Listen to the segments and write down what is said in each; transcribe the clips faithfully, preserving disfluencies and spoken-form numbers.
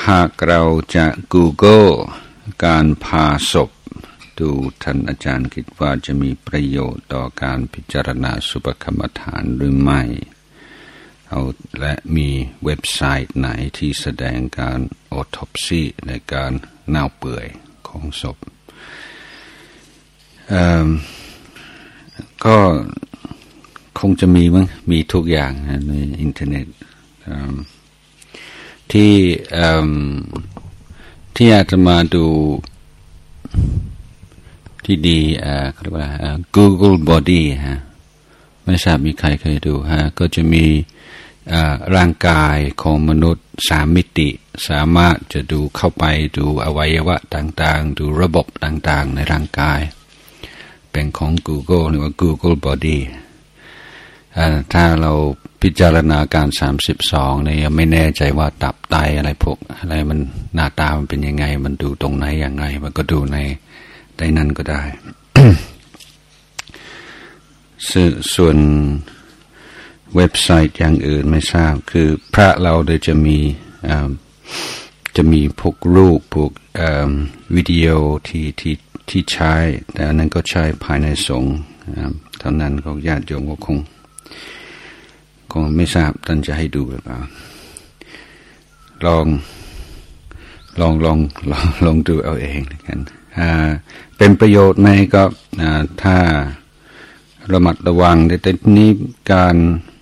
หากเราจะ Google การพาศพดูท่านอาจารย์คิดว่าจะมีประโยชน์ต่อการพิจารณาสุภกรรมฐานหรือไม่เอาและมีเว็บไซต์ไหนที่แสดงการออโทปซีในการเน่าเปื่อยของศพก็คงจะมีมั้งมีทุกอย่างในอินเทอร์เน็ตที่ที่อาจจะมาดูที่ดีเขาเรียกว่า Google Body ฮะไม่ทราบมีใครเคยดูฮะก็จะมีร่างกายของมนุษย์สามมิติสามารถจะดูเข้าไปดูอวัยวะต่างๆดูระบบต่างๆในร่างกายเป็นของ Google หรือว่า Google Body ถ้าเราพิจารณาการสามสิบสองเนี่ยยังไม่แน่ใจว่าตับไตอะไรพวกอะไรมันหน้าตามันเป็นยังไงมันดูตรงไหนยังไงมันก็ดูในในนั้นก็ได้ ส่วนเว็บไซต์อย่างอื่นไม่ทราบคือพระเราเดี๋ยวจะมีจะมีพวกรูปพวกวิดีโอที่ที่ที่ใช้แต่อันนั้นก็ใช้ภายในสงฆ์เท่านั้นของญาติโยมก็คงคงไม่ทราบท่านจะให้ดูหรือเปล่าลองลองลองลองลองดูเอาเองกันเป็นประโยชน์ไหมก็ถ้าระมัดระวังแต่นี้การ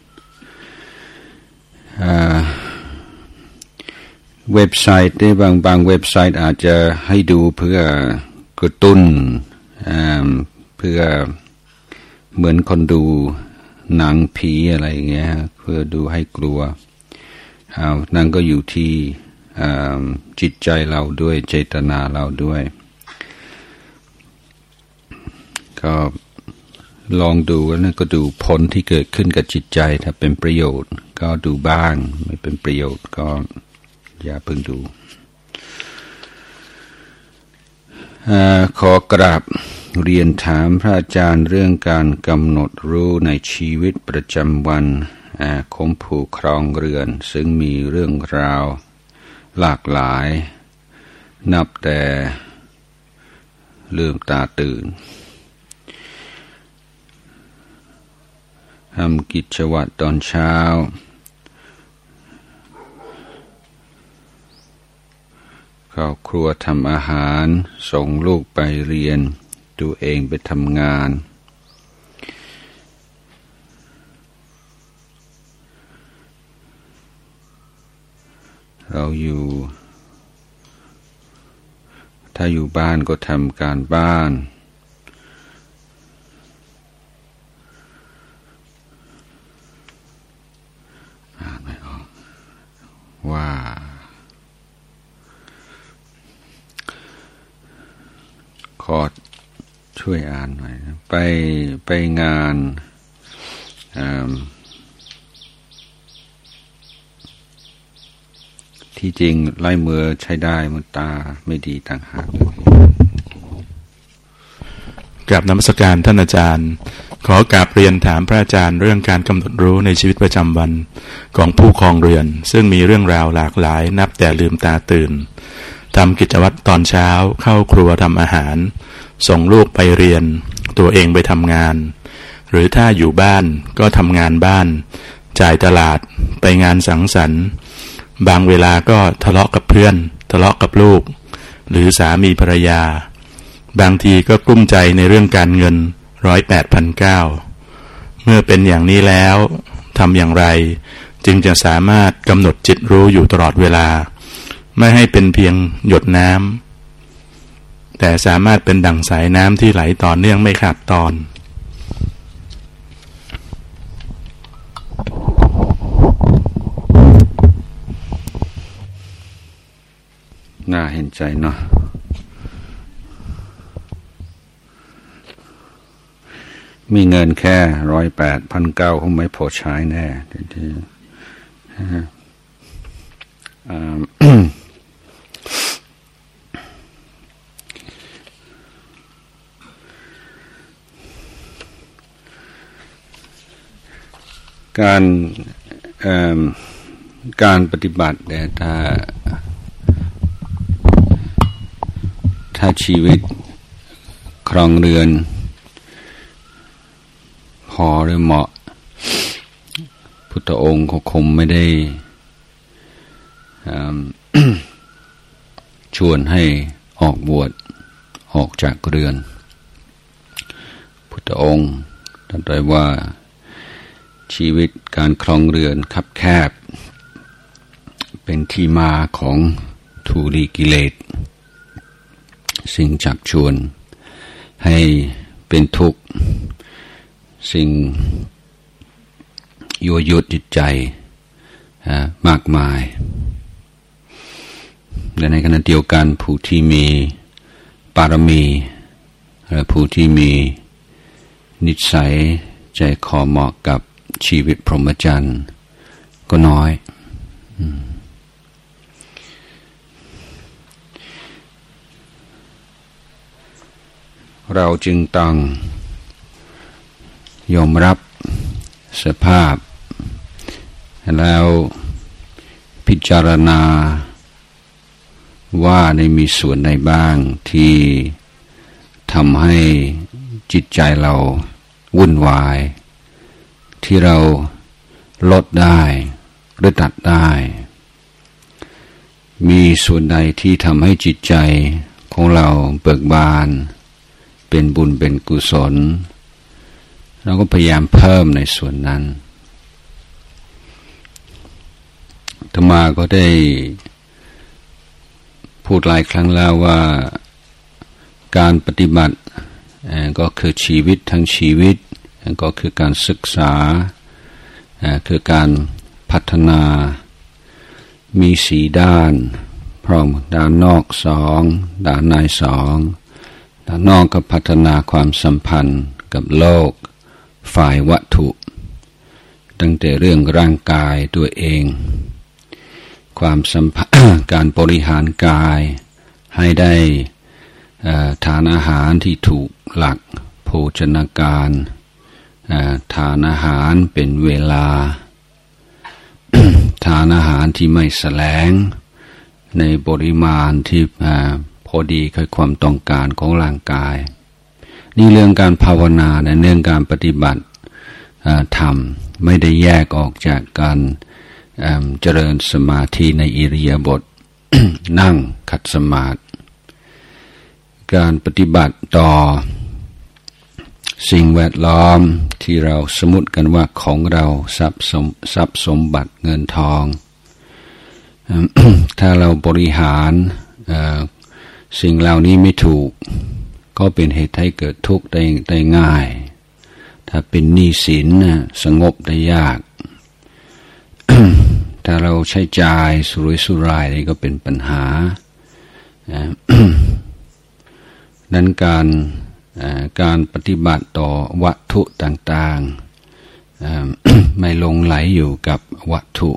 เว็บไซต์ที่บางบางเว็บไซต์อาจจะให้ดูเพื่อกระตุ้นเพื่อเหมือนคนดูหนังผีอะไรอย่างเงี้ยเพื่อดูให้กลัวนั่นก็อยู่ที่จิตใจเราด้วยเจตนาเราด้วยก็ลองดูแล้วก็ดูผลที่เกิดขึ้นกับจิตใจถ้าเป็นประโยชน์ก็ดูบ้างไม่เป็นประโยชน์ก็อย่าเพิ่งดูขอกราบเรียนถามพระอาจารย์เรื่องการกำหนดรู้ในชีวิตประจำวันของผู้ครองเรือนซึ่งมีเรื่องราวหลากหลายนับแต่ลืมตาตื่นทำกิจวัตรตอนเช้าเข้าครัวทำอาหารส่งลูกไปเรียนตัวเองไปทำงานเราอยู่ถ้าอยู่บ้านก็ทำการบ้านอ่านไม่ออกว่าขอช่วยอ่านหน่อยนะไปไปงานที่จริงลายมือใช้ได้มันตาไม่ดีต่างหากกราบนมัสการท่านอาจารย์ขอกราบเรียนถามพระอาจารย์เรื่องการกำหนดรู้ในชีวิตประจำวันของผู้ครองเรือนซึ่งมีเรื่องราวหลากหลายนับแต่ลืมตาตื่นทำกิจวัตรตอนเช้าเข้าครัวทำอาหารส่งลูกไปเรียนตัวเองไปทำงานหรือถ้าอยู่บ้านก็ทำงานบ้านจ่ายตลาดไปงานสังสรรค์บางเวลาก็ทะเลาะกับเพื่อนทะเลาะกับลูกหรือสามีภรรยาบางทีก็กลุ้มใจในเรื่องการเงินร้อยแปดพันเก้าเมื่อเป็นอย่างนี้แล้วทำอย่างไรจึงจะสามารถกำหนดจิตรู้อยู่ตลอดเวลาไม่ให้เป็นเพียงหยดน้ำแต่สามารถเป็นดั่งสายน้ำที่ไหลต่อเนื่องไม่ขาดตอนน่าเห็นใจเนาะมีเงินแค่ร้อยแปดพันเก้าคงไม่พอใช้แน่ที่การการปฏิบัติเนี่ยถ้าถ้าชีวิตครองเรือนพอหรือเหมาะพุทธองค์ก็คงไม่ได้ ชวนให้ออกบวชออกจากเรือนพุทธองค์ตรัสไว้ว่าชีวิตการครองเรือนคับแคบเป็นที่มาของทุลีกิเลสสิ่งจักชวนให้เป็นทุกข์สิ่งยั่วยุจิตใจมากมายและในขณะเดียวกันผู้ที่มีปารมีและผู้ที่มีนิสัยใจคอเหมาะกับชีวิตพรหมจรรย์ก็น้อยเราจึงต้องยอมรับสภาพแล้วพิจารณาว่าได้มีส่วนใดบ้างที่ทำให้จิตใจเราวุ่นวายที่เราลดได้หรือตัดได้มีส่วนใดที่ทำให้จิตใจของเราเบิกบานเป็นบุญเป็นกุศลเราก็พยายามเพิ่มในส่วนนั้นอาตมาก็ได้พูดหลายครั้งแล้วว่าการปฏิบัติก็คือชีวิตทั้งชีวิตก็คือการศึกษาคือการพัฒนามีสีด้านพร้อมด้านนอกสองด้านในสองด้านนอกก็พัฒนาความสัมพันธ์กับโลกฝ่ายวัตถุตั้งแต่เรื่องร่างกายตัวเองความสัมพันธ์ การบริหารกายให้ได้ทานอาหารที่ถูกหลักโภชนาการทานอาหารเป็นเวลา ทานอาหารที่ไม่แสลงในปริมาณที่พอดีกับความต้องการของร่างกายนี่เรื่องการภาวนาในเรื่องการปฏิบัติธรรมไม่ได้แยกออกจากการเจริญสมาธิในอิริยาบถ นั่งขัดสมาธิการปฏิบัติต่อสิ่งแวดล้อมที่เราสมมุติกันว่าของเราทรัพย์สมทรัพย์สมบัติเงินทอง ถ้าเราบริหารสิ่งเหล่านี้ไม่ถูกก็เป็นเหตุให้เกิดทุกข์ได้ได้ง่ายถ้าเป็นหนี้สินสงบได้ยาก ถ้าเราใช้จ่ายสุรุ่ยสุร่ายนี่ก็เป็นปัญหา นั้นการการปฏิบัติต่อวัตถุต่างๆ ไม่หลงไหลอยู่กับวัตถุ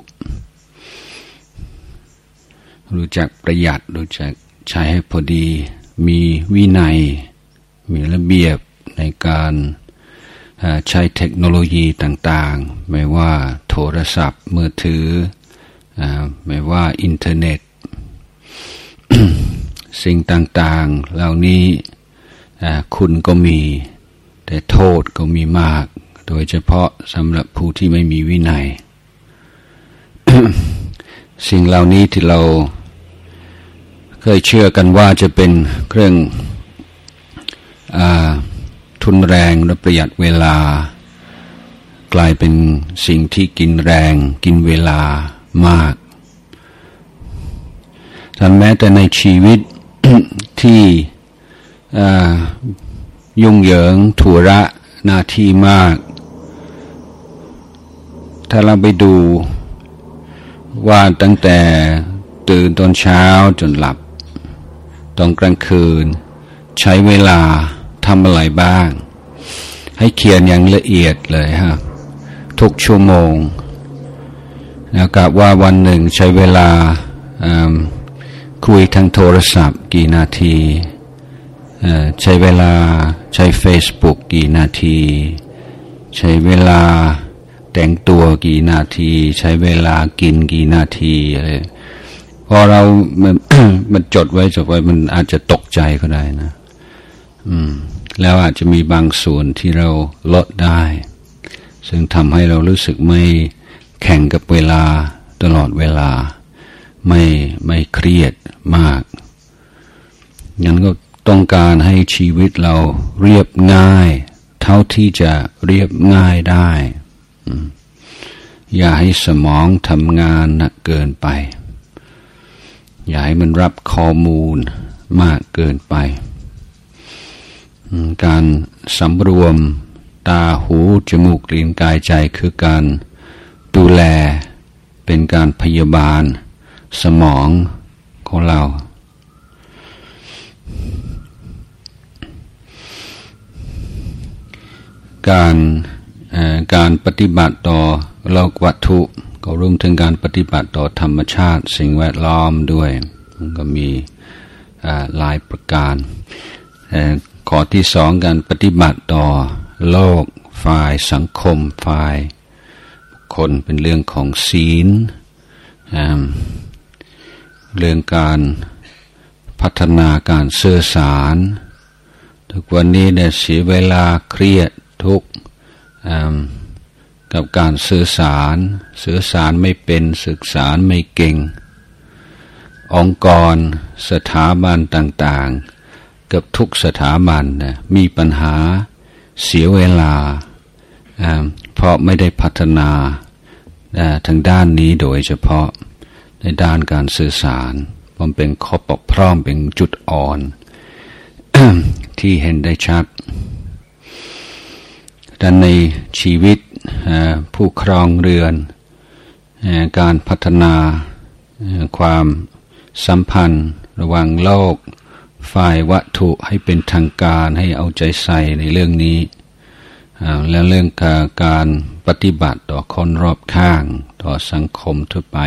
รู้จักประหยัดรู้จักใช้ให้พอดีมีวินัยมีระเบียบในการใช้เทคโนโลยีต่างๆไม่ว่าโทรศัพท์มือถือไม่ว่าอินเทอร์เน็ต สิ่งต่างๆเหล่านี้คุณก็มีแต่โทษก็มีมากโดยเฉพาะสำหรับผู้ที่ไม่มีวินัย สิ่งเหล่านี้ที่เราเคยเชื่อกันว่าจะเป็นเครื่องทุนแรงและประหยัดเวลากลายเป็นสิ่งที่กินแรงกินเวลามากแต่แม้แต่ในชีวิต ที่ยุ่งเหยิงธุระหน้าที่มากถ้าเราไปดูว่าตั้งแต่ตื่นตอนเช้าจนหลับตอนกลางคืนใช้เวลาทำอะไรบ้างให้เขียนอย่างละเอียดเลยฮะทุกชั่วโมงแล้วกับว่าวันหนึ่งใช้เวลาคุยทางโทรศัพท์กี่นาทีใช้เวลาใช้ Facebook กี่นาทีใช้เวลาแต่งตัวกี่นาทีใช้เวลากินกี่นาทีอะไรพอเรามัน มันจดไว้จดไว้มันอาจจะตกใจก็ได้นะอืมแล้วอาจจะมีบางส่วนที่เราลดได้ซึ่งทำให้เรารู้สึกไม่แข่งกับเวลาตลอดเวลาไม่ไม่เครียดมากงั้นก็ต้องการให้ชีวิตเราเรียบง่ายเท่าที่จะเรียบง่ายได้อย่าให้สมองทำงานหนักเกินไปอย่าให้มันรับข้อมูลมากเกินไปการสำรวมตาหูจมูกลิ้นกายใจคือการดูแลเป็นการพยาบาลสมองของเราการการปฏิบัติต่อโลกวัตถุก็รวมถึงการปฏิบัติต่อธรรมชาติสิ่งแวดล้อมด้วยมันก็มีหลายประการข้อที่สองการปฏิบัติต่อโลกฝ่ายสังคมฝ่ายคนเป็นเรื่องของศีลเรื่องการพัฒนาการสื่อสารทุกวันนี้เนี่ยเสียเวลาเครียดทุกข์กับการสื่อสารสื่อสารไม่เป็นศึกษาไม่เก่งองค์กรสถาบันต่างๆกับทุกสถาบันนะมีปัญหาเสียเวลาเพราะไม่ได้พัฒนาทางด้านนี้โดยเฉพาะในด้านการสื่อสารมันเป็นข้อบกพร่องเป็นจุดอ่อน ที่เห็นได้ชัดดังในชีวิตผู้ครองเรือนการพัฒนาความสัมพันธ์ระหว่างโลกฝ่ายวัตถุให้เป็นทางการให้เอาใจใส่ในเรื่องนี้และเรื่องการปฏิบัติต่อคนรอบข้างต่อสังคมทั่วไป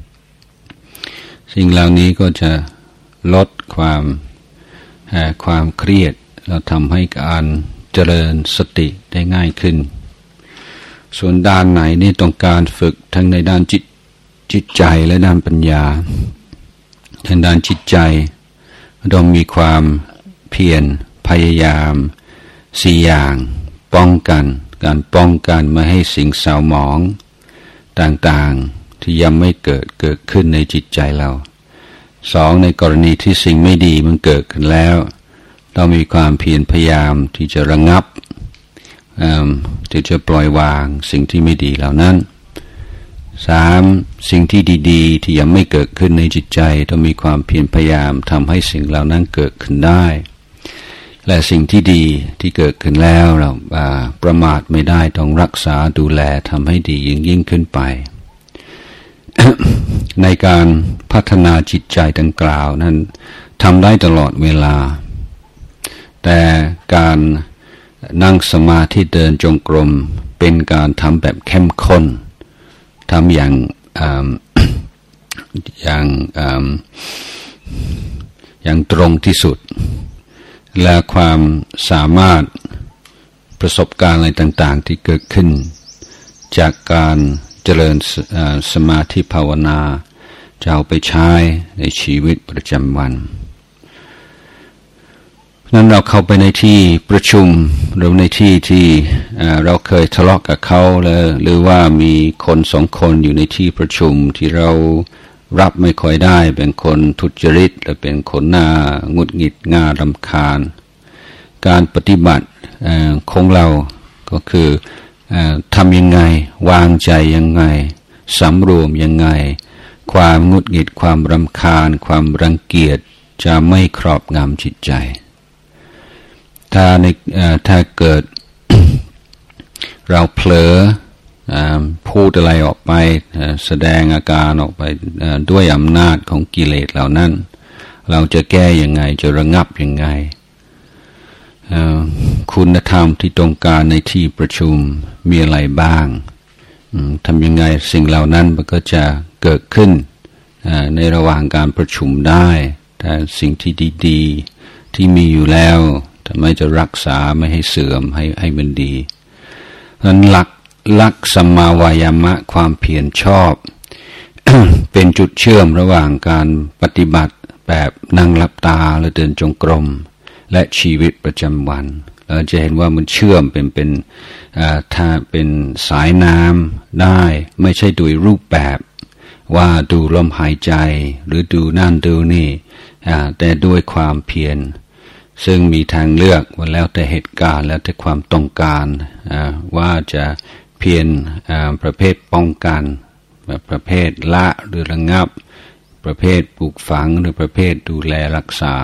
สิ่งเหล่านี้ก็จะลดความความเครียดแล้วทำให้การเจริญสติได้ง่ายขึ้นส่วนด้านไหนนี่ต้องการฝึกทั้งในด้านจิตจิตใจและด้านปัญญาทางด้านจิตใจต้องมีความเพียรพยายามสี่อย่างป้องกันการป้องกันไม่ให้สิ่งเศร้าหมองต่างๆที่ยังไม่เกิดเกิดขึ้นในจิตใจเราสองในกรณีที่สิ่งไม่ดีมันเกิดขึ้นแล้วต้องมีความเพียรพยายามที่จะระงับที่จะปล่อยวางสิ่งที่ไม่ดีเหล่านั้นสามสิ่งที่ดีๆที่ยังไม่เกิดขึ้นในจิตใจต้องมีความเพียรพยายามทำให้สิ่งเหล่านั้นเกิดขึ้นได้และสิ่งที่ดีที่เกิดขึ้นแล้วเราประมาทไม่ได้ต้องรักษาดูแลทำให้ดียิ่งยิ่งขึ้นไป ในการพัฒนาจิตใจดังกล่าวนั้นทำได้ตลอดเวลาแต่การนั่งสมาธิเดินจงกรมเป็นการทำแบบเข้มข้นทำอย่าง อย่างอย่างตรงที่สุดและความสามารถประสบการณ์อะไรต่างๆที่เกิดขึ้นจากการเจริญสมาธิภาวนาจะเอาไปใช้ในชีวิตประจำวันนั้นเราเข้าไปในที่ประชุมหรือในที่ที่เราเคยทะเลาะกับเขาเลยหรือว่ามีคนสองคนอยู่ในที่ประชุมที่เรารับไม่ค่อยได้เป็นคนทุจริตหรือเป็นคนหน้าหงุดหงิดง่ารำคาญการปฏิบัติของเราก็คือทำยังไงวางใจยังไงสำรวมยังไงความหงุดหงิดความรำคาญความรังเกียจจะไม่ครอบงำจิตใจถ้าในถ้าเกิด เราเผลอพูดอะไรออกไปแสดงอาการออกไปด้วยอำนาจของกิเลสเหล่านั้นเราจะแก้ยังไงจะระงับยังไงคุณธรรมที่ต้องการในที่ประชุมมีอะไรบ้างทำยังไงสิ่งเหล่านั้นมันก็จะเกิดขึ้นในระหว่างการประชุมได้แต่สิ่งที่ดีๆที่มีอยู่แล้วทำไมจะรักษาไม่ให้เสื่อมให้ให้มันดีนั้นหลักหลักสัมมาวายามะความเพียรชอบ เป็นจุดเชื่อมระหว่างการปฏิบัติแบบนั่งหลับตาหรือเดินจงกรมและชีวิตประจำวันเราจะเห็นว่ามันเชื่อมเป็นเป็นถ้าเป็นสายน้ำได้ไม่ใช่โดยรูปแบบว่าดูลมหายใจหรือดูนั่นดูนี่แต่ด้วยความเพียรซึ่งมีทางเลือกว่าแล้วแต่เหตุการณ์แล้วแต่ความต้องการว่าจะเพียรประเภทป้องกันประเภทละหรือระงับประเภทปลูกฝังหรือประเภทดูแลรักษา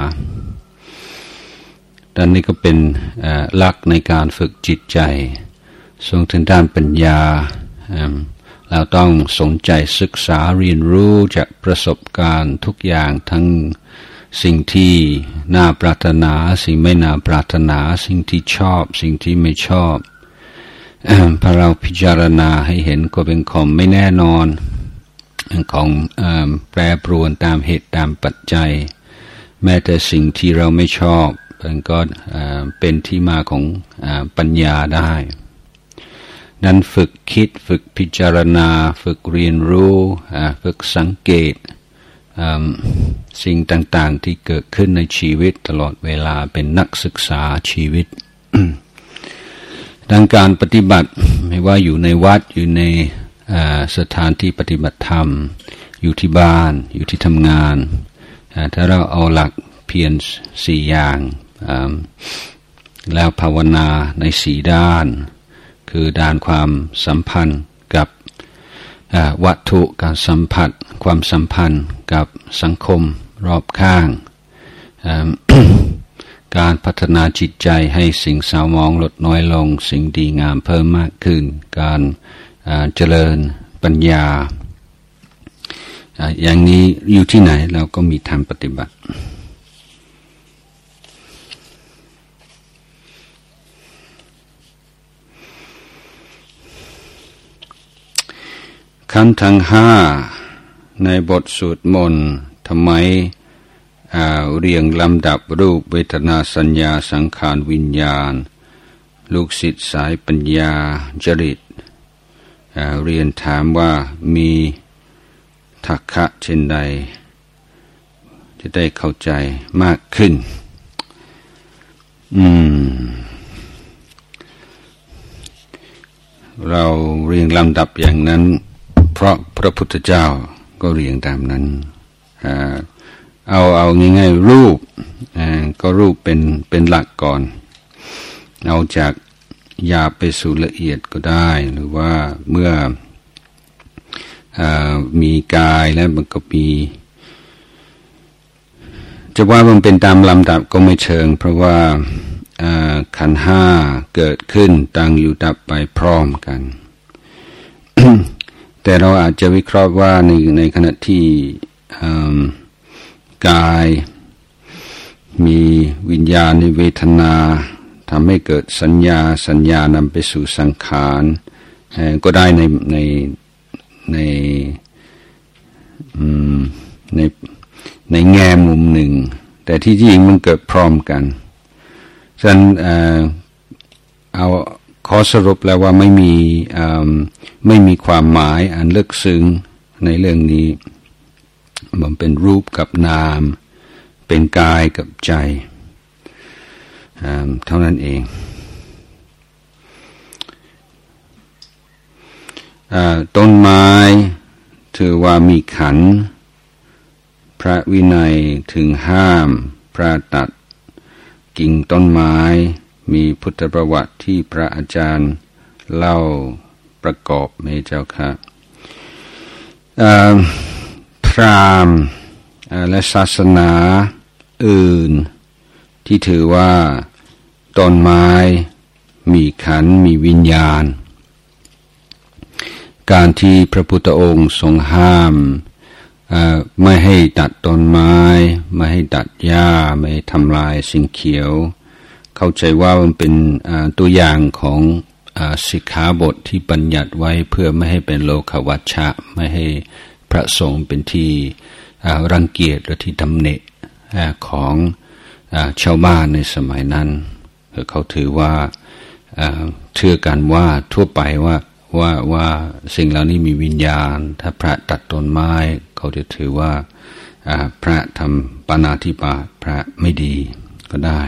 ด้านนี้ก็เป็นหลักในการฝึกจิตใจส่วนทางด้านปัญญาเราต้องสนใจศึกษาเรียนรู้จากประสบการณ์ทุกอย่างทั้งสิ่งที่น่าปรารถนาสิ่งไม่น่าปรารถนาสิ่งที่ชอบสิ่งที่ไม่ชอบพอเราพิจารณาให้เห็นก็เป็นของไม่แน่นอนของแปรปรวนตามเหตุตามปัจจัยแม้แต่สิ่งที่เราไม่ชอบมันก็เป็นที่มาของปัญญาได้นั้นฝึกคิดฝึกพิจารณาฝึกเรียนรู้ฝึกสังเกตสิ่งต่างๆที่เกิดขึ้นในชีวิตตลอดเวลาเป็นนักศึกษาชีวิต ดังการปฏิบัติไม่ว่าอยู่ในวัดอยู่ในสถานที่ปฏิบัติธรรมอยู่ที่บ้านอยู่ที่ทำงานถ้าเราเอาหลักเพียรสี่อย่างแล้วภาวนาในสี่ด้านคือด้านความสัมพันธ์กับวัตถุการสัมผัสความสัมพันธ์กับสังคมรอบข้าง การพัฒนาจิตใจให้สิ่งเศร้าหมองลดน้อยลงสิ่งดีงามเพิ่มมากขึ้นการเจริญปัญญาอย่างนี้อยู่ที่ไหนเราก็มีทางปฏิบัติขั้นทั้งห้าในบทสวดมนต์ทำไมเรียงลำดับรูปเวทนาสัญญาสังขารวิญญาณลูกศิษย์สายปัญญาจริตเรียนถามว่ามีทักษะเช่นใดจะได้เข้าใจมากขึ้นอืมเราเรียงลำดับอย่างนั้นเพราะพระพุทธเจ้าก็เรียงตามนั้นเอาเอาง่ายๆรูปก็รูปเป็นเป็นหลักก่อนเอาจากหยาบไปสู่ละเอียดก็ได้หรือว่าเมื่อมีกายแล้วมันก็มีจะว่ามันเป็นตามลำดับก็ไม่เชิงเพราะว่าขันธ์ห้าเกิดขึ้นตั้งอยู่ดับไปพร้อมกัน แต่เราอาจจะวิเคราะห์ว่าในในขณะที่กายมีวิญญาณในเวทนาทำให้เกิดสัญญาสัญญานำไปสู่สังขารก็ได้ในในในในในแง่มุมหนึ่งแต่ที่จริงมันเกิดพร้อมกันฉะนั้นเอาขอสรุปแล้วว่าไม่มีไม่มีความหมายอันลึกซึ้งในเรื่องนี้มันเป็นรูปกับนามเป็นกายกับใจเท่านั้นเองต้นไม้ถือว่ามีขันธ์พระวินัยถึงห้ามพระตัดกิ่งต้นไม้มีพุทธประวัติที่พระอาจารย์เล่าประกอบไหมเจ้าค่ะพราหมณ์และศาสนาอื่นที่ถือว่าต้นไม้มีขันธ์มีวิญญาณการที่พระพุทธองค์ทรงห้ามไม่ให้ตัดต้นไม้ไม่ให้ตัดหญ้าไม่ให้ทำลายสิ่งเขียวเข้าใจว่ามันเป็นตัวอย่างของสิกขาบทที่บัญญัติไว้เพื่อไม่ให้เป็นโลกวัชชะไม่ให้พระสงฆ์เป็นที่รังเกียจหรือที่ตำหนิของชาวบ้านในสมัยนั้นเขาถือว่าเชื่อกันว่าทั่วไปว่าว่าว่าสิ่งเหล่านี้มีวิญญาณถ้าพระตัดต้นไม้เขาจะถือว่าพระทำปาณาติบาตพระไม่ดีก็ได้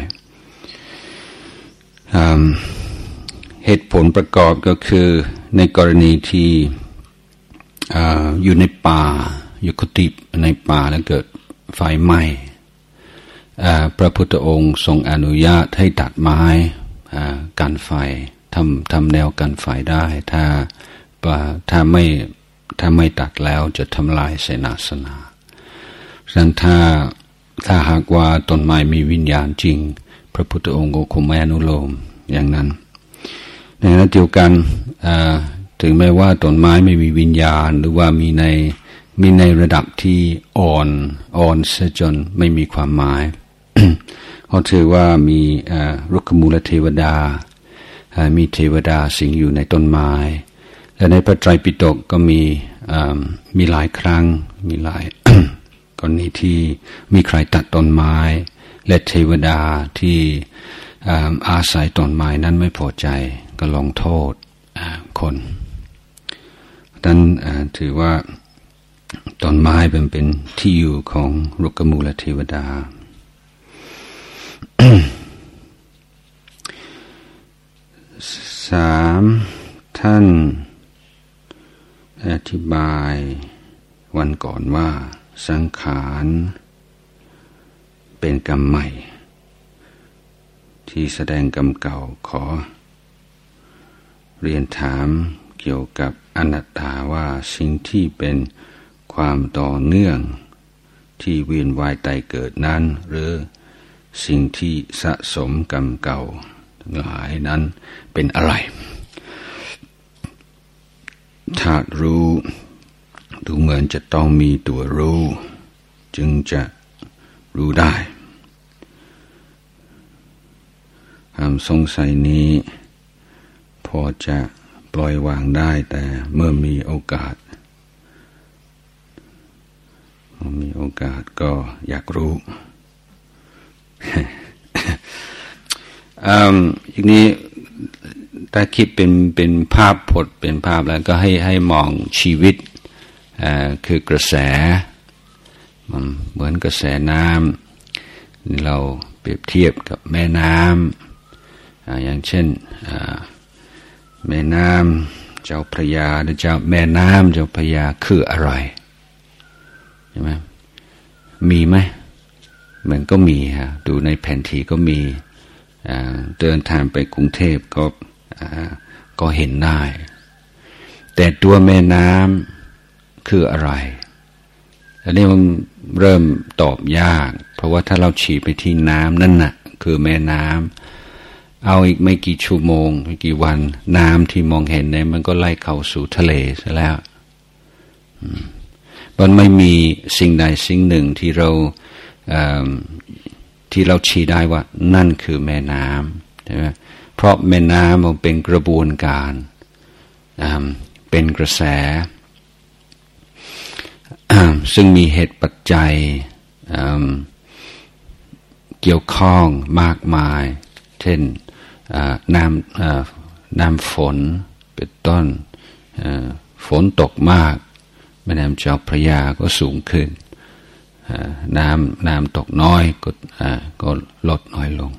เหตุผลประกอบก็คือในกรณีที่อยู่ในป่าอยู่กุฏิในป่าแล้วเกิดไฟไหม้พระพุทธองค์ทรงอนุญาตให้ตัดไม้กันไฟทำทำแนวกันไฟได้ถ้าถ้าไม่ถ้าไม่ตัดแล้วจะทำลายเสนาสนะฉะนั้นถ้าถ้าหากว่าต้นไม้มีวิญญาณจริงพระพุทธองค์ก็คงไม่อนุโลมอย่างนั้นในขณะเดียวกันถึงแม้ว่าต้นไม้ไม่มีวิญญาณหรือว่ามีในมีในระดับที่อ่อนอ่อนเสียจนไม่มีความหมาย เขาถือว่ามีรุกขมูลเทวดามีเทวดาสิงอยู่ในต้นไม้และในพระไตรปิฎกก็มีมีหลายครั้งมีหลาย กรณีที่มีใครตัดต้นไม้และเทวดาที่อาศัยต้นไม้นั้นไม่พอใจก็ลงโทษคนดังนั้นถือว่าต้นไม้เป็นเป็นที่อยู่ของรุกขมูลเทวดา สามท่านอธิบายวันก่อนว่าสังขารเป็นกรรมใหม่ที่แสดงกรรมเก่าขอเรียนถามเกี่ยวกับอนัตตาว่าสิ่งที่เป็นความต่อเนื่องที่เวียนว่ายตายเกิดนั้นหรือสิ่งที่สะสมกรรมเก่าทั้งหลายนั้นเป็นอะไรถ้ารู้ดูเหมือนจะต้องมีตัวรู้จึงจะรู้ได้ความสงสัยนี้พอจะปล่อยวางได้แต่เมื่อมีโอกาสเมื่อมีโอกาสก็อยากรู้ อย่างนี้ถ้าคิดเป็นเป็นภาพพจน์เป็นภาพแล้วก็ให้ให้มองชีวิตคือกระแสมันเหมือนกระแสน้ำเราเปรียบเทียบกับแม่น้ำอย่างเช่นแม่น้ำเจ้าพระยาหรือเจ้าแม่น้ำเจ้าพระยาคืออะไรใช่ไหมมีไหมมันก็มีฮะดูในแผนที่ก็มีเดินทางไปกรุงเทพก็ก็เห็นได้แต่ตัวแม่น้ำคืออะไรอันนี้มันเริ่มตอบยากเพราะว่าถ้าเราฉีดไปที่น้ำนั่นน่ะคือแม่น้ำเอาอีกไม่กี่ชั่วโมงไม่กี่วันน้ำที่มองเห็นเนี่ยมันก็ไหลเข้าสู่ทะเลซะแล้วมันไม่มีสิ่งใดสิ่งหนึ่งที่เราที่เราชี้ได้ว่านั่นคือแม่น้ำใช่ไหมเพราะแม่น้ำมันเป็นกระบวนการเป็นกระแสซึ่งมีเหตุปัจจัยเกี่ยวข้องมากมายเช่นน้ำน้ำฝนเป็นต้นฝนตกมากแม่น้ำเจ้าพระยาก็สูงขึ้นน้ำน้ำตกน้อยก็ก็ลดน้อยลง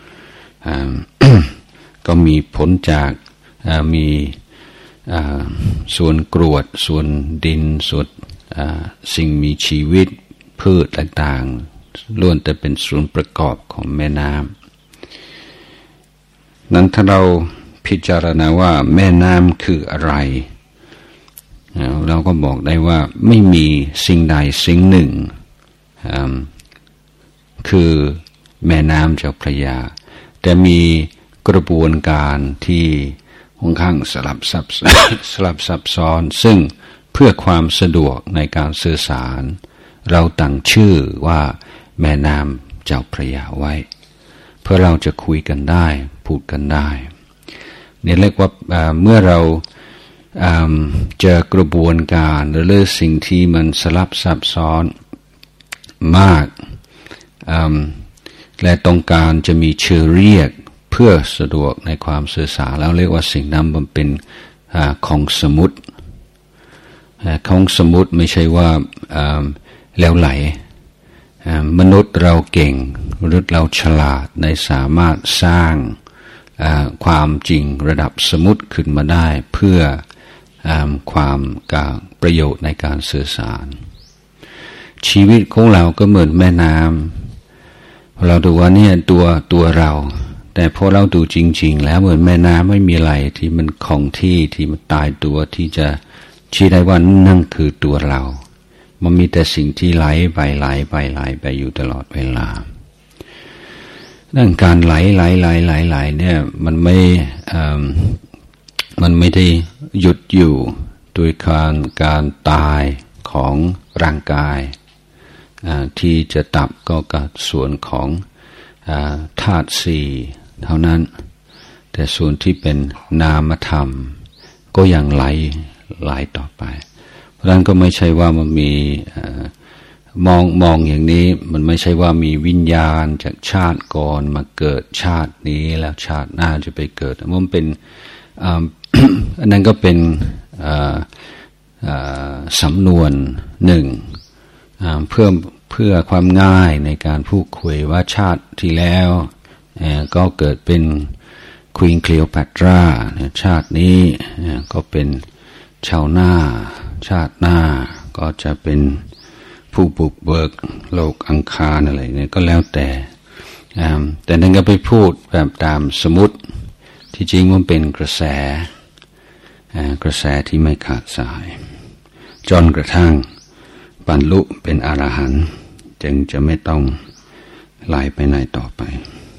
ก็มีผลจากมีส่วนกรวดส่วนดินส่วนสิ่งมีชีวิตพืชต่างๆล้วนแต่เป็นส่วนประกอบของแม่น้ำนั้นถ้าเราพิจารณาว่าแม่น้ำคืออะไรเราก็บอกได้ว่าไม่มีสิ่งใดสิ่งหนึ่งคือแม่น้ำเจ้าพระยาแต่มีกระบวนการที่ค่อนข้างสลับซับสลับซับซ้อนซึ่งเพื่อความสะดวกในการสื่อสารเราตั้งชื่อว่าแม่น้ำเจ้าพระยาไว้เพื่อเราจะคุยกันได้พูดกันได้นี่เรียกว่าเมื่อเราเจอกระบวนการหรือสิ่งที่มันสลับซับซ้อนมากและต้องการจะมีชื่อเรียกเพื่อสะดวกในความสื่อสารแล้วเรียกว่าสิ่งนั้นมันเป็นของสมมุติของสมมุติไม่ใช่ว่าแล้วไหลมนุษย์เราเก่งมนุษย์เราฉลาดในสามารถสร้างความจริงระดับสมมุติขึ้นมาได้เพื่อความการประโยชน์ในการสื่อสารชีวิตของเราก็เหมือนแม่น้ำเราดูว่าเนี่ยตัวตัวเราแต่พอเราดูจริงๆแล้วเหมือนแม่น้ำไม่มีอะไรที่มันคงที่ที่มันตายตัวที่จะชี้ได้ว่านั่นคือตัวเรามันมีแต่สิ่งที่ไหลไปไหลไปไหลไปอยู่ตลอดเวลาเรื่องการไหลไหลไหลไหลไหลเนี่ยมันไม่มันไม่ได้หยุดอยู่โดยการการตายของร่างกายที่จะดับก็กับส่วนของธาตุสี่เท่านั้นแต่ส่วนที่เป็นนามธรรมก็ยังไหลไหลต่อไปเพราะฉะนั้นก็ไม่ใช่ว่ามันมีมองมองอย่างนี้มันไม่ใช่ว่ามีวิญญาณจากชาติก่อนมาเกิดชาตินี้แล้วชาติหน้าจะไปเกิดมันเป็นอันนั้นก็เป็นสำนวนหนึ่งเพื่อเพื่อความง่ายในการพูดคุยว่าชาติที่แล้วก็เกิดเป็นควีนคลีโอพัตราชาตินี้ก็เป็นชาวนาชาติหน้าก็จะเป็นผู้บุกเบิกโลกอังคารอะไรเนี่ยก็แล้วแต่แต่นั่นก็ไปพูดแบบตามสมมุติที่จริงมันเป็นกระแสกระแสที่ไม่ขาดสายจนกระทั่งบรรลุเป็นอรหันต์จึงจะไม่ต้องไหลไปไหนต่อไป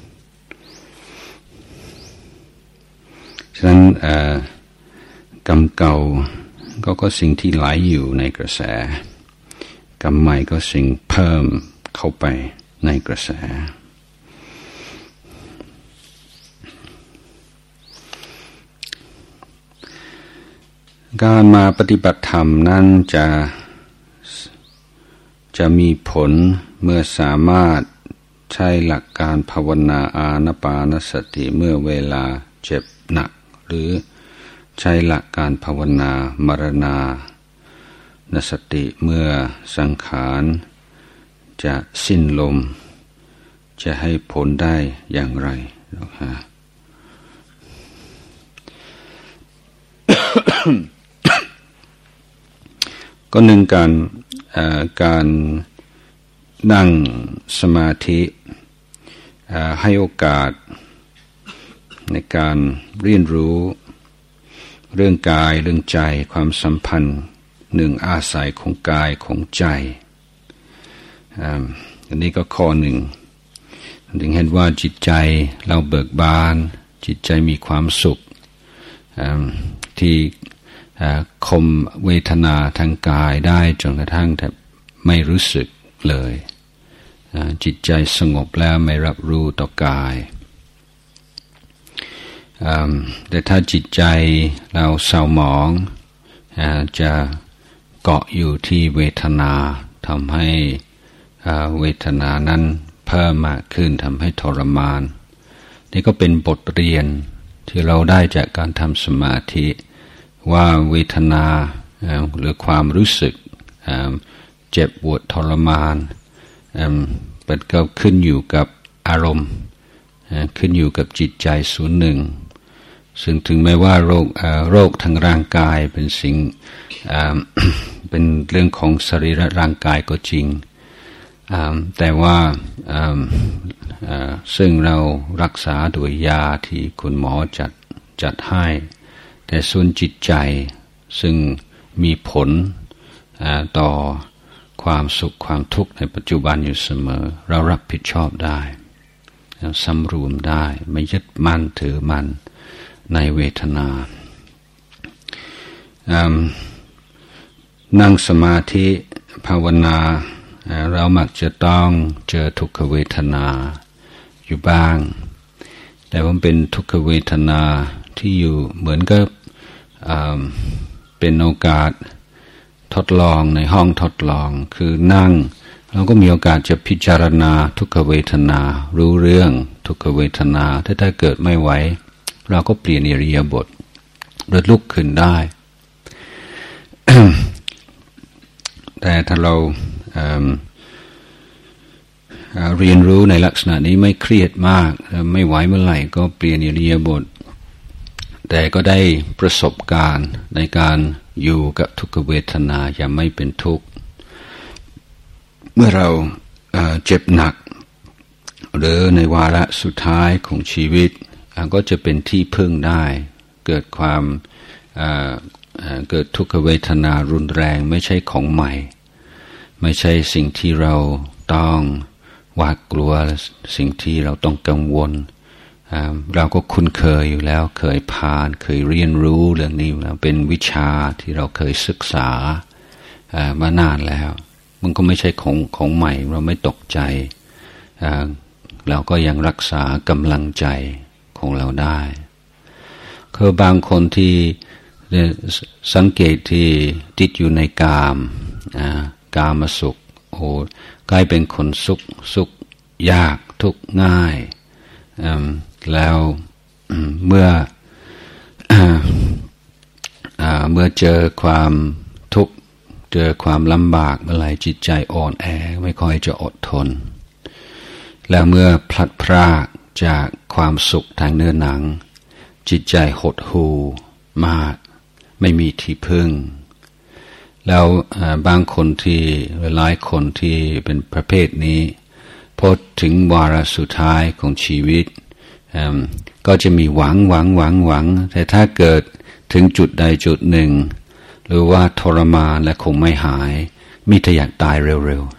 ฉะนั้นกรรมเก่าก็ก็สิ่งที่ไหลอยู่ในกระแสกรรมใหม่ก็สิ่งเพิ่มเข้าไปในกระแสการมาปฏิบัติธรรมนั้นจะจะมีผลเมื่อสามารถใช้หลักการภาวนาอานาปานสติเมื่อเวลาเจ็บหนักหรือใช้หลักการภาวนามรณานสติเมื่อสังขารจะสิ้นลมจะให้ผลได้อย่างไรนะ ก็หนึ่งการการนั่งสมาธิให้โอกาสในการเรียนรู้เรื่องกายเรื่องใจความสัมพันธ์หนึ่งอาศัยของกายของใจอันนี้ก็ข้อหนึ่งถึงเห็นว่าจิตใจเราเบิกบานจิตใจมีความสุขที่ข่มเวทนาทางกายได้จนกระทั่งแต่ไม่รู้สึกเลยจิตใจสงบแล้วไม่รับรู้ต่อกายแต่ถ้าจิตใจเราเศร้าหมองจะเกาะอยู่ที่เวทนาทำให้เวทนานั้นเพิ่มมากขึ้นทำให้ทรมานนี่ก็เป็นบทเรียนที่เราได้จากการทำสมาธิว่าเวทนาหรือความรู้สึกเจ็บปวดทรมานมันก็ขึ้นอยู่กับอารมณ์ขึ้นอยู่กับจิตใจส่วนหนึ่งซึ่งถึงแม้ว่าโรคโรคทางร่างกายเป็นสิ่งเป็นเรื่องของสรีระร่างกายก็จริงแต่ว่าซึ่งเรารักษาโดยยาที่คุณหมอจัดจัดให้แต่ส่วนจิตใจซึ่งมีผลต่อความสุขความทุกข์ในปัจจุบันอยู่เสมอเรารับผิดชอบได้สำรวมได้ไม่ยึดมั่นถือมั่นในเวทนานั่งสมาธิภาวนาเรามักจะต้องเจอทุกขเวทนาอยู่บ้างแต่ว่าเป็นทุกขเวทนาที่อยู่เหมือนกับเป็นโอกาสทดลองในห้องทดลองคือนั่งเราก็มีโอกาสจะพิจารณาทุกขเวทนารู้เรื่องทุกขเวทนาถ้าถ้าเกิดไม่ไหวเราก็เปลี่ยนอิริยาบถหรือลุกขึ้นได้แต่ถ้าเราเรียนรู้ในลักษณะนี้ไม่เครียดมากไม่ไหวเมื่อไหร่ก็เปลี่ยนอิริยาบถแต่ก็ได้ประสบการณ์ในการอยู่กับทุกขเวทนาอย่าไม่เป็นทุกข์เมื่อเราเจ็บหนักหรือในวาระสุดท้ายของชีวิตก็จะเป็นที่พึ่งได้เกิดความเกิดทุกขเวทนารุนแรงไม่ใช่ของใหม่ไม่ใช่สิ่งที่เราต้องหวาดกลัวสิ่งที่เราต้องกังวลเราก็คุ้นเคยอยู่แล้วเคยผ่านเคยเรียนรู้เรื่องนี้แล้วเป็นวิชาที่เราเคยศึกษามานานแล้วมันก็ไม่ใช่ของของใหม่เราไม่ตกใจเราก็ยังรักษากำลังใจของเราได้คือบางคนที่สังเกตที่ติดอยู่ในกามกามสุขโอ้กลายเป็นคนสุขสุขยากทุกข์ง่ายแล้วเมื่อเมื่อเจอความทุกข์เจอความลำบากเมื่อไหร่จิตใจอ่อนแอไม่ค่อยจะอดทนแล้วเมื่อพลัดพรากจากความสุขทางเนื้อหนังจิตใจหดหู่มากไม่มีที่พึ่งแล้วบางคนที่หลายคนที่เป็นประเภทนี้พอถึงวาระสุดท้ายของชีวิตก็จะมีหวังหวังหวังหวังแต่ถ้าเกิดถึงจุดใดจุดหนึ่งหรือว่าทรมานและคงไม่หายมีแต่อยากตายเร็ว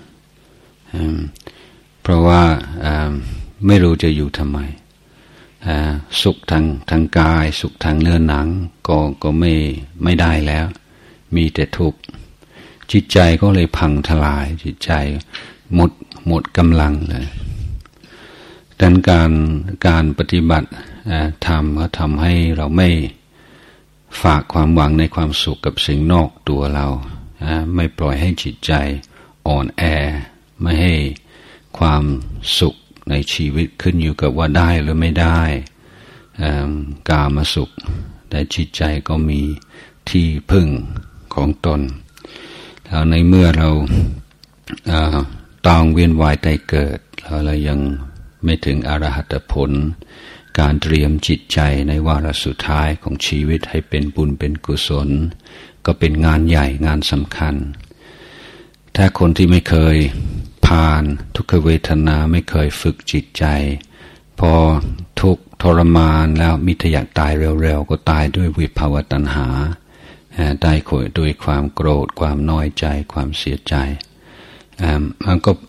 ๆเพราะว่าไม่รู้จะอยู่ทำไมสุขทางทางกายสุขทางเนื้อหนังก็ก็ไม่ไม่ได้แล้วมีแต่ทุกข์จิตใจก็เลยพังทลายจิตใจหมดหมดกำลังเลยดังนั้นการการปฏิบัติธรรมก็ทำให้เราไม่ฝากความหวังในความสุขกับสิ่งนอกตัวเราไม่ปล่อยให้จิตใจอ่อนแอไม่ให้ความสุขในชีวิตขึ้นอยู่กับว่าได้หรือไม่ได้กามสุขแต่จิตใจก็มีที่พึ่งของตนแล้วในเมื่อเราต้องเวียนว่ายตายเกิดแล้วเรายังไม่ถึงอรหัตผลการเตรียมจิตใจในวาระสุดท้ายของชีวิตให้เป็นบุญเป็นกุศลก็เป็นงานใหญ่งานสำคัญถ้าคนที่ไม่เคยผ่านทุกขเวทนาไม่เคยฝึกจิตใจพอทุกข์ทรมานแล้วมิถอยากตายเร็วๆก็ตายด้วยวิภาวตัณหาตายด้วยความโกรธความน้อยใจความเสียใจมันก็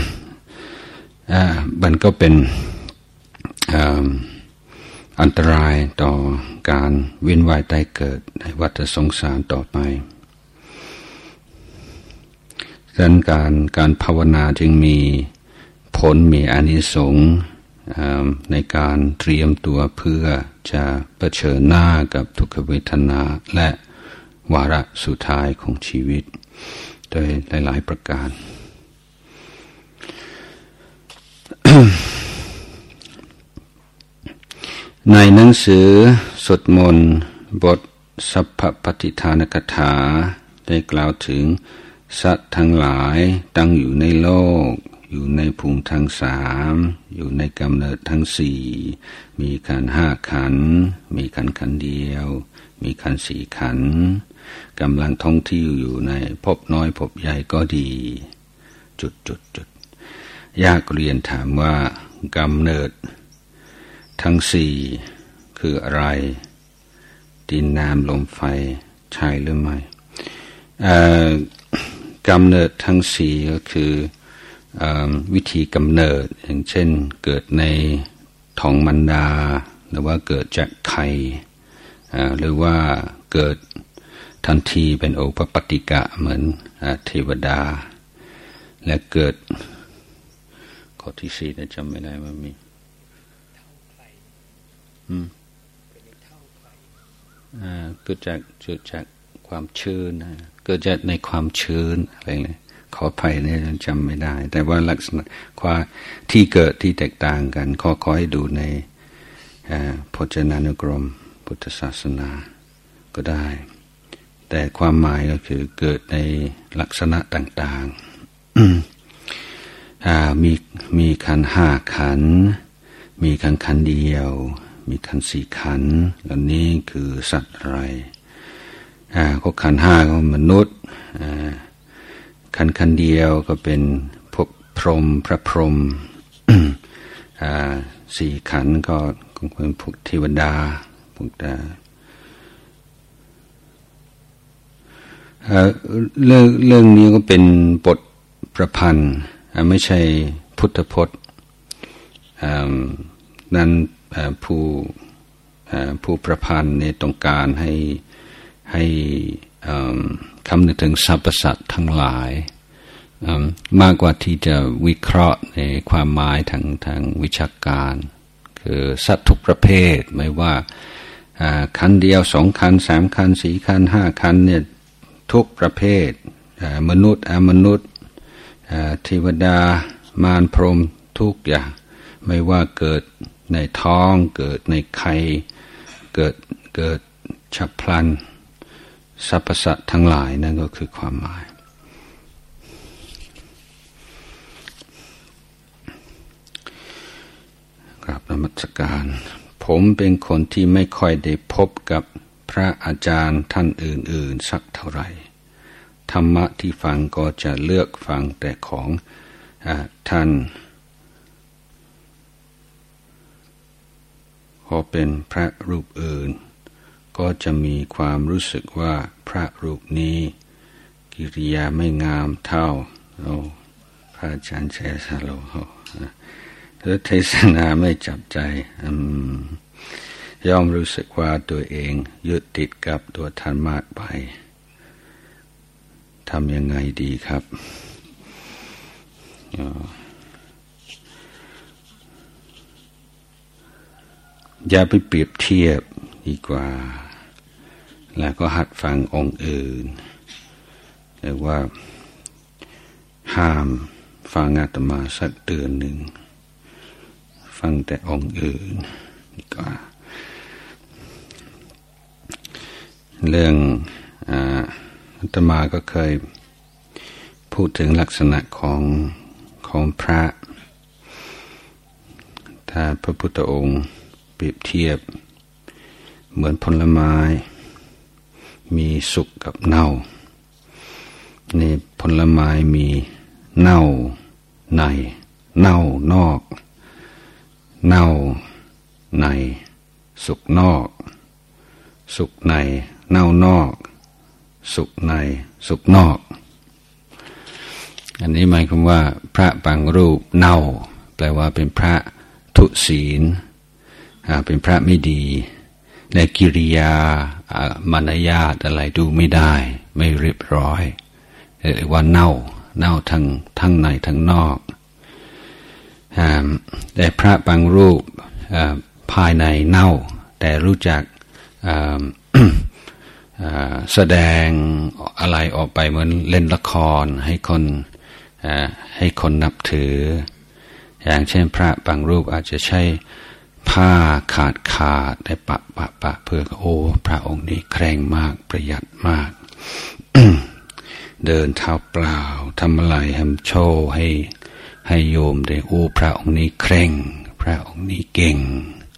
มันก็เป็นอันตรายต่อการเวียนว่ายตายเกิดในวัฏสงสารต่อไปดังนั้นการการภาวนาจึงมีผลมีอานิสงส์ในการเตรียมตัวเพื่อจะเผชิญหน้ากับทุกขเวทนาและวาระสุดท้ายของชีวิตโดยหลายๆประการ ในหนังสือสวดมนต์บทสัพพปฏิทานกถาได้กล่าวถึงสัตว์ทั้งหลายตั้งอยู่ในโลกอยู่ในภูมิทั้งสามอยู่ในกำเนิดทั้งสี่มีขันธ์ห้าขันธ์มีขันธ์ขันธ์เดียวมีขันธ์สี่ขันธ์กำลังท่องเที่ยวอยู่ในภพน้อยภพใหญ่ก็ดีจุดจุดจุดยากเรียนถามว่ากำเนิดทั้งสี่คืออะไรดินน้ำลมไฟใช่หรือไม่กำเนิดทั้งสี่ก็คือวิธีกำเนิดอย่างเช่นเกิดในท้องมารดาหรือว่าเกิดจากไข่หรือว่าเกิดทันทีเป็นโอปปติกะเหมือนเทวดาและเกิดข้อที่สี่นะจำไม่ได้ว่ามีอืมเกิดจากเกิดจากความชื้นนะเกิดจากในความชื้นอะไรเนี่ยขออภัยเนี่ยจำไม่ได้แต่ว่าลักษณะความที่เกิดที่แตกต่างกันขอขอให้ดูในพจนานุกรมพุทธศาสนาก็ได้แต่ความหมายก็คือเกิดในลักษณะต่างๆมีมีขันธ์ห้าขันธ์มีขันธ์ขันธ์เดียวมีขันธ์สี่ขันธ์แล้วนี้คือสัตว์อะไรก็ขันธ์ห้าก็มนุษย์ขันธ์ขันธ์เดียวก็เป็นพวกพรหมพระพรหมสี่ขันธ์ก็เป็นพวกเทวดาพวกดาเรื่องเรื่องนี้ก็เป็นบทประพันธ์ไม่ใช่พุทธพจน์นั้นผู้ผู้ประพันธ์ในต้องการให้ให้คำนึกถึงสรรพสัตว์ทั้งหลายมากกว่าที่จะวิเคราะห์ในความหมายทางทางวิชาการคือสัตว์ทุกประเภทไม่ว่าขันธ์เดียวสองขันธ์สามขันธ์สี่ขันธ์ห้าขันธ์เนี่ยทุกประเภทมนุษย์อมนุษย์เทวดามารพรหมทุกอย่างไม่ว่าเกิดในท้องเกิดในไข่เกิดเกิดฉับพลันสรรพสัตว์ทั้งหลายนั่นก็คือความหมายกราบนมัสการผมเป็นคนที่ไม่ค่อยได้พบกับพระอาจารย์ท่านอื่นๆสักเท่าไหร่ธรรมะที่ฟังก็จะเลือกฟังแต่ของท่านพอเป็นพระรูปอื่นก็จะมีความรู้สึกว่าพระรูปนี้กิริยาไม่งามเท่าโอ้พระอาจารย์แชร์ซาโลหรือเทศนาไม่จับใจย่อมรู้สึกว่าตัวเองยึดติดกับตัวท่านมากไปทำยังไงดีครับอย่าไปเปรียบเทียบดีกว่าแล้วก็หัดฟังองค์อื่นแต่ว่าห้ามฟังอาตมาสักเดือนหนึ่งฟังแต่องค์อื่นดีกว่าเรื่องอาตมาก็เคยพูดถึงลักษณะของของพระถ้าพระพุทธองค์เปรียบเทียบเหมือนผลไม้มีสุกกับเน่าในผลไม้มีเน่าในเน่านอกเน่าในสุกนอกสุกในเน่านอกสุกในสุกนอกอันนี้หมายความว่าพระบางรูปเน่าแปลว่าเป็นพระทุศีลเป็นพระไม่ดีในกิริยามารยาทอะไรดูไม่ได้ไม่เรียบร้อยเรียกว่าเน่าเน่าทั้งทั้งในทั้งนอกแต่พระบางรูปภายในเน่าแต่รู้จักแสดงอะไรออกไปเหมือนเล่นละครให้คนให้คนนับถืออย่างเช่นพระบางรูปอาจจะใช้ผ้าขาดขาดได้ปะปะปะเพื่อโอ้พระองค์นี้แข็งมากประหยัดมาก เดินเท้าเปล่าทำอะไรทำโชว์ให้ให้โยมได้โอ้พระองค์นี้แข็งพระองค์นี้เก่ง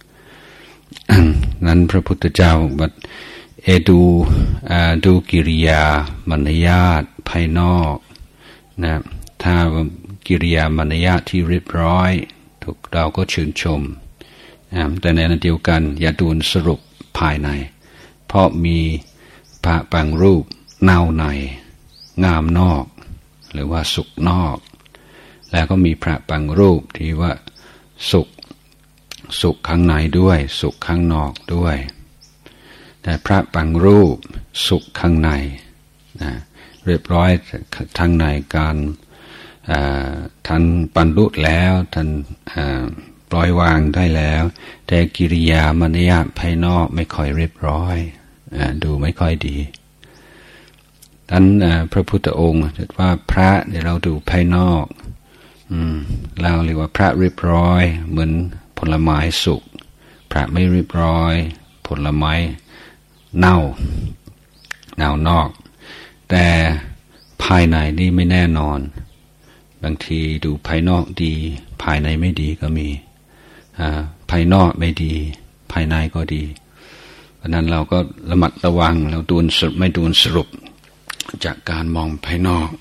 นั้นพระพุทธเจ้าบัดเอดูดูกิริยามารยาทภายนอกนะถ้ากิริยามารยาทที่เรียบร้อยทุกเราก็ชื่นชมแต่ในขณะเดียวกันอย่าดูสรุปภายในเพราะมีพระบางรูปเน่าในงามนอกหรือว่าสุกนอกแล้วก็มีพระบางรูปที่ว่าสุกสุขข้างในด้วยสุขข้างนอกด้วยแต่พระบางรูปสุขข้างในนะเรียบร้อยทางในการท่านบรรลุแล้วท่านปล่อยวางได้แล้วแต่กิริยามารยาทภายนอกไม่ค่อยเรียบร้อยดูไม่ค่อยดีดังนั้นพระพุทธองค์ถือว่าพระเดี๋ยวเราดูภายนอกเราเรียกว่าพระเรียบร้อยเหมือนผลไม้สุกพระไม่เรียบร้อยผลไม้เน่าหนาวนอกแต่ภายในนี่ไม่แน่นอนบางทีดูภายนอกดีภายในไม่ดีก็มีภายนอกไม่ดีภายในก็ดีเพราะนั้นเราก็ระมัดระวังเราดูสรุปไม่ดูสรุปจากการมองภายนอก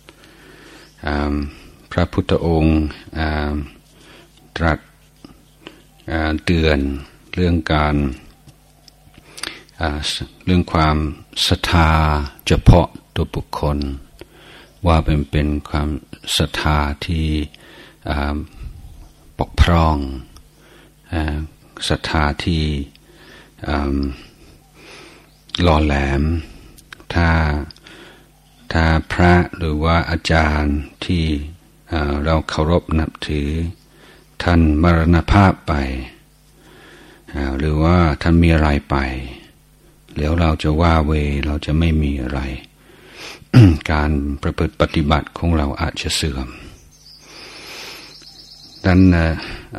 พระพุทธองค์ตรัสเตือนเรื่องการเรื่องความศรัทธาเฉพาะตัวบุคคลว่าเป็นเป็นความศรัทธาที่ปกพร่องศรัทธาที่หล่อแหลมถ้าถ้าพระหรือว่าอาจารย์ที่เราเคารพนับถือท่านมรณภาพไปหรือว่าท่านมีอะไรไปแล้วเราจะว่าเวเราจะไม่มีอะไร การประพฤติปฏิบัติของเราอาจจะเสื่อมดังนั้น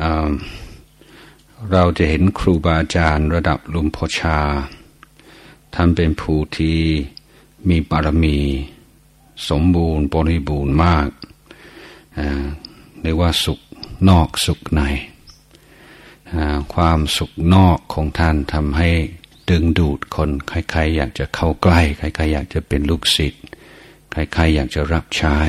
เราจะเห็นครูบาอาจารย์ระดับหลวงพ่อชาท่านเป็นผู้ที่มีบารมีสมบูรณ์บริบูรณ์มากเรียกว่าสุขนอกสุขในความสุขนอกของท่านทำให้ดึงดูดคนใครๆอยากจะเข้าใกล้ใครๆอยากจะเป็นลูกศิษย์ใครๆอยากจะรับใช้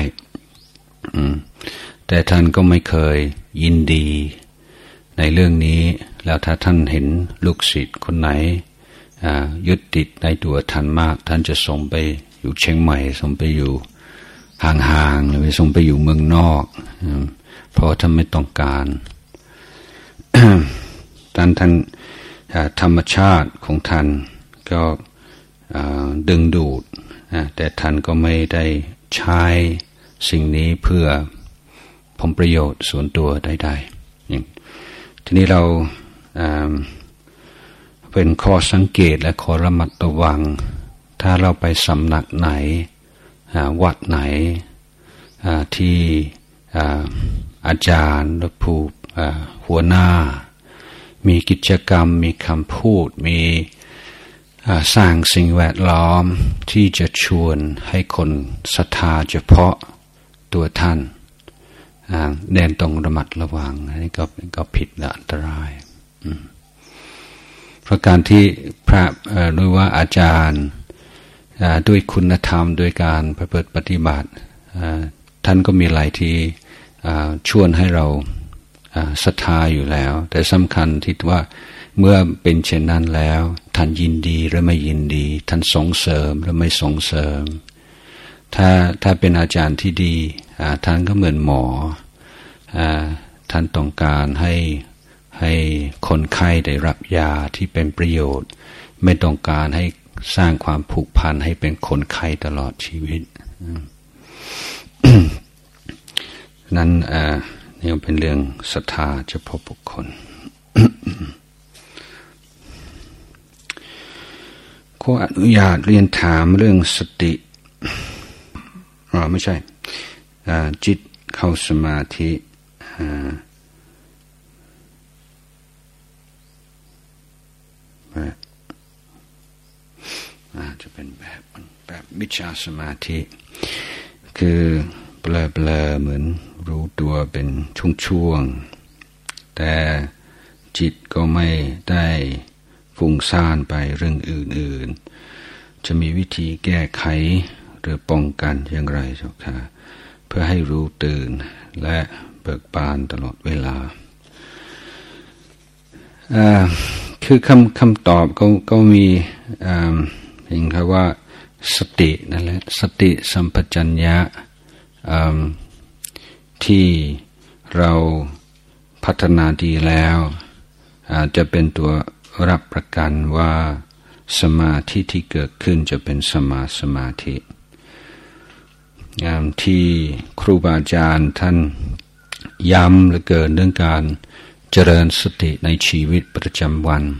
แต่ท่านก็ไม่เคยยินดีในเรื่องนี้แล้วถ้าท่านเห็นลูกศิษย์คนไหนยึดติดในตัวท่านมากท่านจะส่งไปอยู่เชียงใหม่ส่งไปอยู่ห่างๆหรือส่งไปอยู่เมืองนอกเพราะท่านไม่ต้องการท่านท่านธรรมชาติของท่านก็ดึงดูดแต่ท่านก็ไม่ได้ใช้สิ่งนี้เพื่อผลประโยชน์ส่วนตัวใดๆทีนี้เราเป็นข้อสังเกตและข้อระมัดระวังถ้าเราไปสำนักไหนวัดไหนที่อาจารย์หรือผู้หัวหน้ามีกิจกรรมมีคำพูดมีสร้างสิ่งแวดล้อมที่จะชวนให้คนศรัทธาเฉพาะตัวท่านแดนต้องระมัดระวังอันนี้ก็ก็ผิดและอันตรายเพราะการที่พระหรือว่าอาจารย์ด้วยคุณธรรมด้วยการประพฤติปฏิบัติท่านก็มีอะไรที่ชวนให้เราศรัทธาอยู่แล้วแต่สำคัญที่ว่าเมื่อเป็นเช่นนั้นแล้วท่านยินดีหรือไม่ยินดีท่านส่งเสริมหรือไม่ส่งเสริมถ้าถ้าเป็นอาจารย์ที่ดีท่านก็เหมือนหมอท่านต้องการให้ให้คนไข้ได้รับยาที่เป็นประโยชน์ไม่ต้องการให้สร้างความผูกพันให้เป็นคนไข้ตลอดชีวิต นั้นนี่เป็นเรื่องศรัทธาเฉพาะบุคคล ขออนุญาตเรียนถามเรื่องสติอ๋อไม่ใช่จิตเข้าสมาธิแบบจะเป็นแบบแบบมิจฉาสมาธิคือเบลอๆเหมือนรู้ตัวเป็นช่วงๆแต่จิตก็ไม่ได้ฟุ้งซ่านไปเรื่องอื่นๆจะมีวิธีแก้ไขหรือป้องกันอย่างไรเจ้าค่ะเพื่อให้รู้ตื่นและเบิกบานตลอดเวลาคือคำคำตอบก็ก็มีเพียงแค่ว่าสตินั่นแหละสติสัมปชัญญะที่เราพัฒนาดีแล้วจะเป็นตัวรับประกันว่าสมาธิที่เกิดขึ้นจะเป็นสมาสมาธิที่ครูบาอาจารย์ท่านย้ำเหลือเกินเรื่องการเจริญสติในชีวิตประจำวัน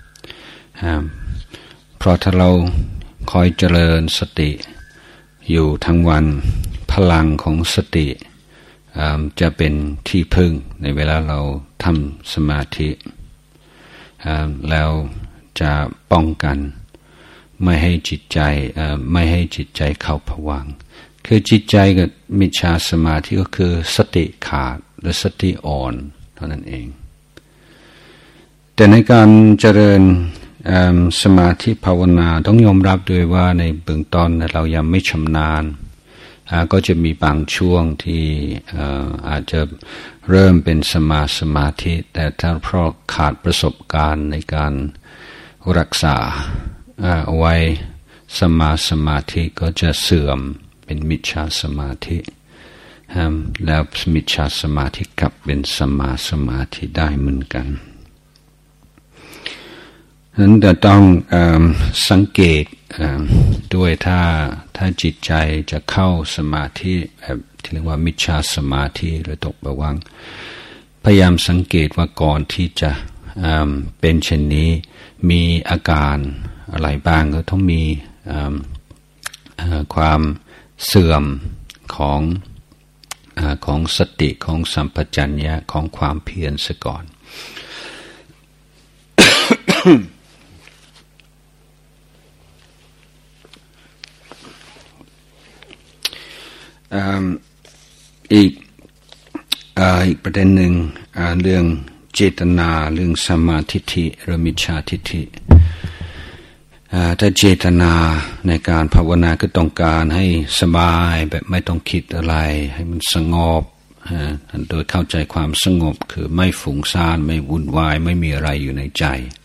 เพราะถ้าเราคอยเจริญสติอยู่ทั้งวันพลังของสติจะเป็นที่พึ่งในเวลาเราทำสมาธิแล้วจะป้องกันไม่ให้จิตใจไม่ให้จิตใจเข้าภวังค์คือจิตใจกับมิจฉาสมาธิก็คือสติขาดหรือสติอ่อนเท่านั้นเองแต่ในการเจริญสมาธิภาวนาต้องยอมรับด้วยว่าในเบื้องต้นเรายังไม่ชำนาญก็จะมีบางช่วงที่อาจจะเริ่มเป็นสมาสมาธิแต่ถ้าเพราะขาดประสบการณ์ในการรักษาเอาไว้สมาสมาธิก็จะเสื่อมเป็นมิจฉาสมาธิแล้วมิจฉาสมาธิกลับเป็นสมาสมาธิได้เหมือนกันนั้นจะต้องสังเกตด้วยถ้าถ้าจิตใจจะเข้าสมาธิแบบที่เรียกว่ามิจฉาสมาธิหรือตกภวังค์พยายามสังเกตว่าก่อนที่จะเป็นเช่นนี้มีอาการอะไรบ้างก็ต้องมีความเสื่อมของของสติของสัมปชัญญะของความเพียรซะก่อน อีกอีกประเด็นหนึ่งเรื่องเจตนาเรื่องสัมมาทิฏฐิหรือมิจฉาทิฏฐิถ้าเจตนาในการภาวนาก็ต้องการให้สบายแบบไม่ต้องคิดอะไรให้มันสงบโดยเข้าใจความสงบคือไม่ฟุ้งซ่านไม่วุ่นวายไม่มีอะไรอยู่ในใจ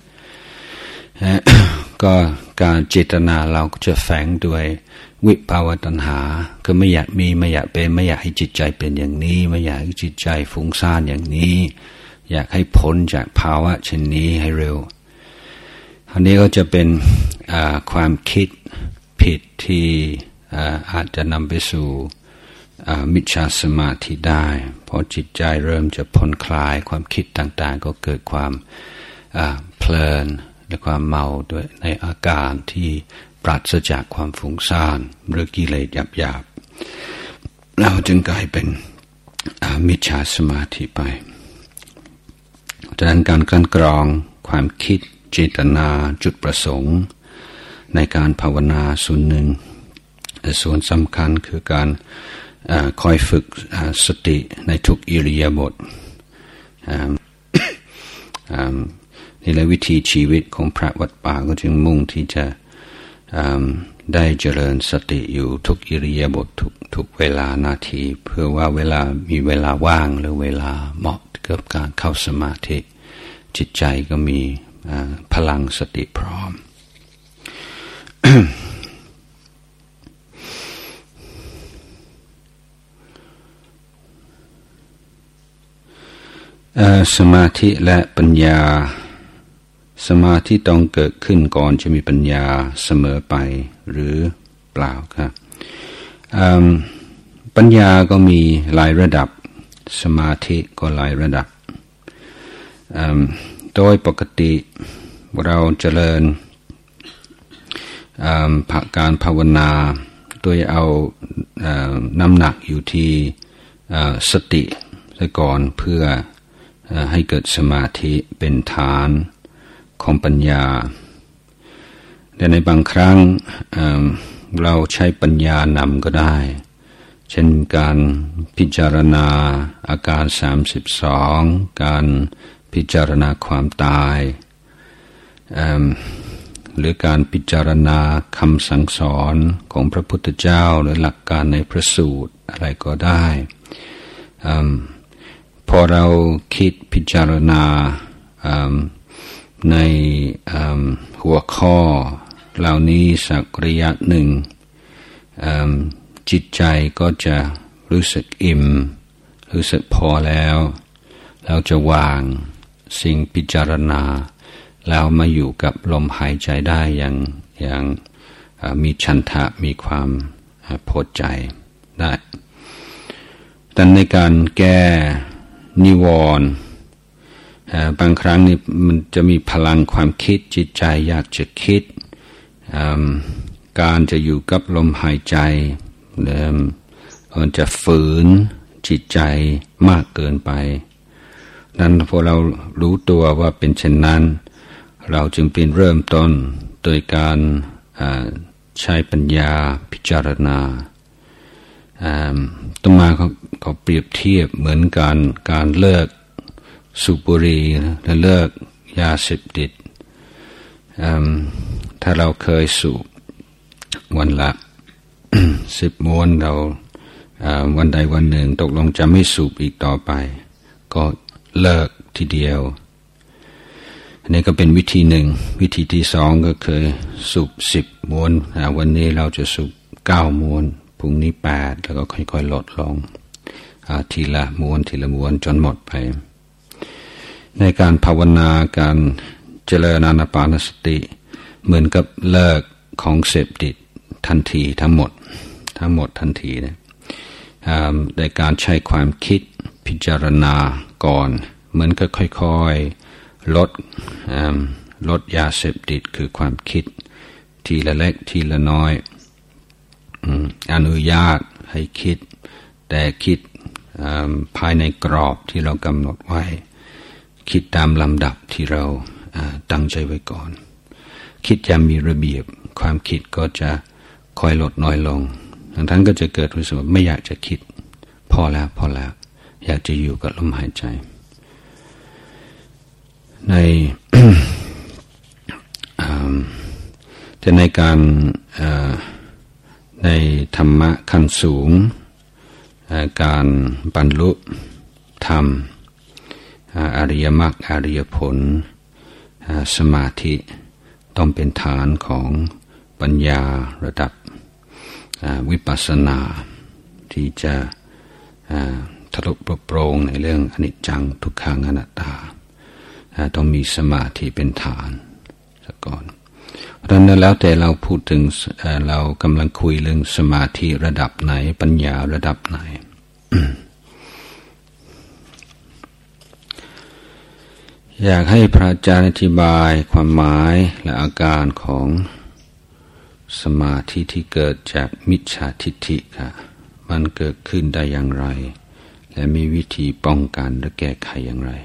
ก็การเจตนาเราก็จะแฝงด้วยวิภาวตัณหาก็ไม่อยากมีไม่อยากเป็นไม่อยากให้จิตใจเป็นอย่างนี้ไม่อยากให้จิตใจฟุ้งซ่านอย่างนี้อยากให้พ้นจากภาวะเช่นนี้ให้เร็วอันนี้ก็จะเป็นความคิดผิดที่อาจจะนำไปสู่มิจฉาสมาธิได้พอจิตใจเริ่มจะผ่อนคลายความคิดต่างๆก็เกิดความเพลินและความเมาด้วยในอาการที่ปราศจากความฟุ้งซ่านหรือกิเลสหยาบๆเราจึงกลายเป็นมิจฉาสมาธิไปดังนั้นการกลั่นกรองความคิดเจตนาจุดประสงค์ในการภาวนาส่วนหนึ่งส่วนสำคัญคือการคอยฝึกสติในทุกอิริยาบถนี่แหละวิธีชีวิตของพระวัดป่าก็จึงมุ่งที่จะได้เจริญสติอยู่ทุกอิริยาบถทุกทุกเวลานาทีเพื่อว่าเวลามีเวลาว่างหรือเวลาเหมาะกับการเข้าสมาธิจิตใจก็มีพลังสติพร้อม สมาธิและปัญญาสมาธิต้องเกิดขึ้นก่อนจะมีปัญญาเสมอไปหรือเปล่าครับปัญญาก็มีหลายระดับสมาธิก็หลายระดับโดยปกติเราเจริญการภาวนาโดยเอาน้ำหนักอยู่ที่สติซะก่อนเพื่อให้เกิดสมาธิเป็นฐานของปัญญาแต่ในบางครั้งเราใช้ปัญญานำก็ได้เช่นการพิจารณาอาการสามสิบสองการพิจารณาความตายหรือการพิจารณาคำสั่งสอนของพระพุทธเจ้าหรือหลักการในพระสูตรอะไรก็ได้พอเราคิดพิจารณาในหัวข้อเหล่านี้สักระยะหนึ่งจิตใจก็จะรู้สึกอิ่มรู้สึกพอแล้วเราจะวางสิ่งพิจารณาแล้วมาอยู่กับลมหายใจได้อย่างอย่างมีฉันทะมีความพอใจได้แต่ในการแก้นิวรณ์บางครั้งนี่มันจะมีพลังความคิดจิตใจอยากจะคิดการจะอยู่กับลมหายใจมันจะฝืนจิตใจมากเกินไปนั้นพอเรารู้ตัวว่าเป็นเช่นนั้นเราจึงเป็นเริ่มต้นโดยการใช้ปัญญาพิจารณาต่อมาเขาเขาเปรียบเทียบเหมือนการการเลิกสูบบุหรี่และเลิกยาเสพติดถ้าเราเคยสูบวันละ สิบมวนเราวันใดวันหนึ่งตกลงจะไม่สูบอีกต่อไปก็เลิกทีเดียวอันนี้ก็เป็นวิธีหนึ่งวิธีที่สองก็คือสูบสิบมวนวันนี้เราจะสูบเก้ามวนพรุ่งนี้แปดแล้วก็ค่อยๆลดลงทีละมวนทีละมวนจนหมดไปในการภาวนาการเจริญอานาปานสติเหมือนกับเลิกของเสพติดทันทีทั้งหมดทั้งหมดทันทีนะในการใช้ความคิดพิจารณาก่อนเหมือนกับค่อยๆลดลดยาเสพติดคือความคิดทีละเล็กทีละน้อยอนุญาตให้คิดแต่คิดภายในกรอบที่เรากำหนดไว้คิดตามลำดับที่เราตั้งใจไว้ก่อนคิดจะมีระเบียบความคิดก็จะค่อยลดน้อยลงทั้งก็จะเกิดรู้สึกว่าไม่อยากจะคิดพอแล้วพอแล้วอยากจะอยู่กับลมหายใจใน แต่ในการในธรรมะขั้นสูงการบรรลุธรรมอริยมรรคอริยผลสมาธิต้องเป็นฐานของปัญญาระดับวิปัสสนาที่จะทะลุปโปร่งในเรื่องอนิจจังทุกขังอนัตตาต้องมีสมาธิเป็นฐานซะก่อนเพราะฉะนั้นแล้วแต่เราพูดถึงเรากำลังคุยเรื่องสมาธิระดับไหนปัญญาระดับไหน อยากให้พระอาจารย์อธิบายความหมายและอาการของสมาธิที่เกิดจากมิจฉาทิฏฐิค่ะมันเกิดขึ้นได้อย่างไรและมีวิธีป้องกันและแก้ไขอย่างไร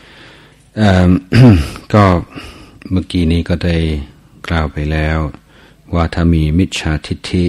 ก็เมื่อกี้นี้ก็ได้กล่าวไปแล้วว่าถ้ามีมิจฉาทิฏฐิ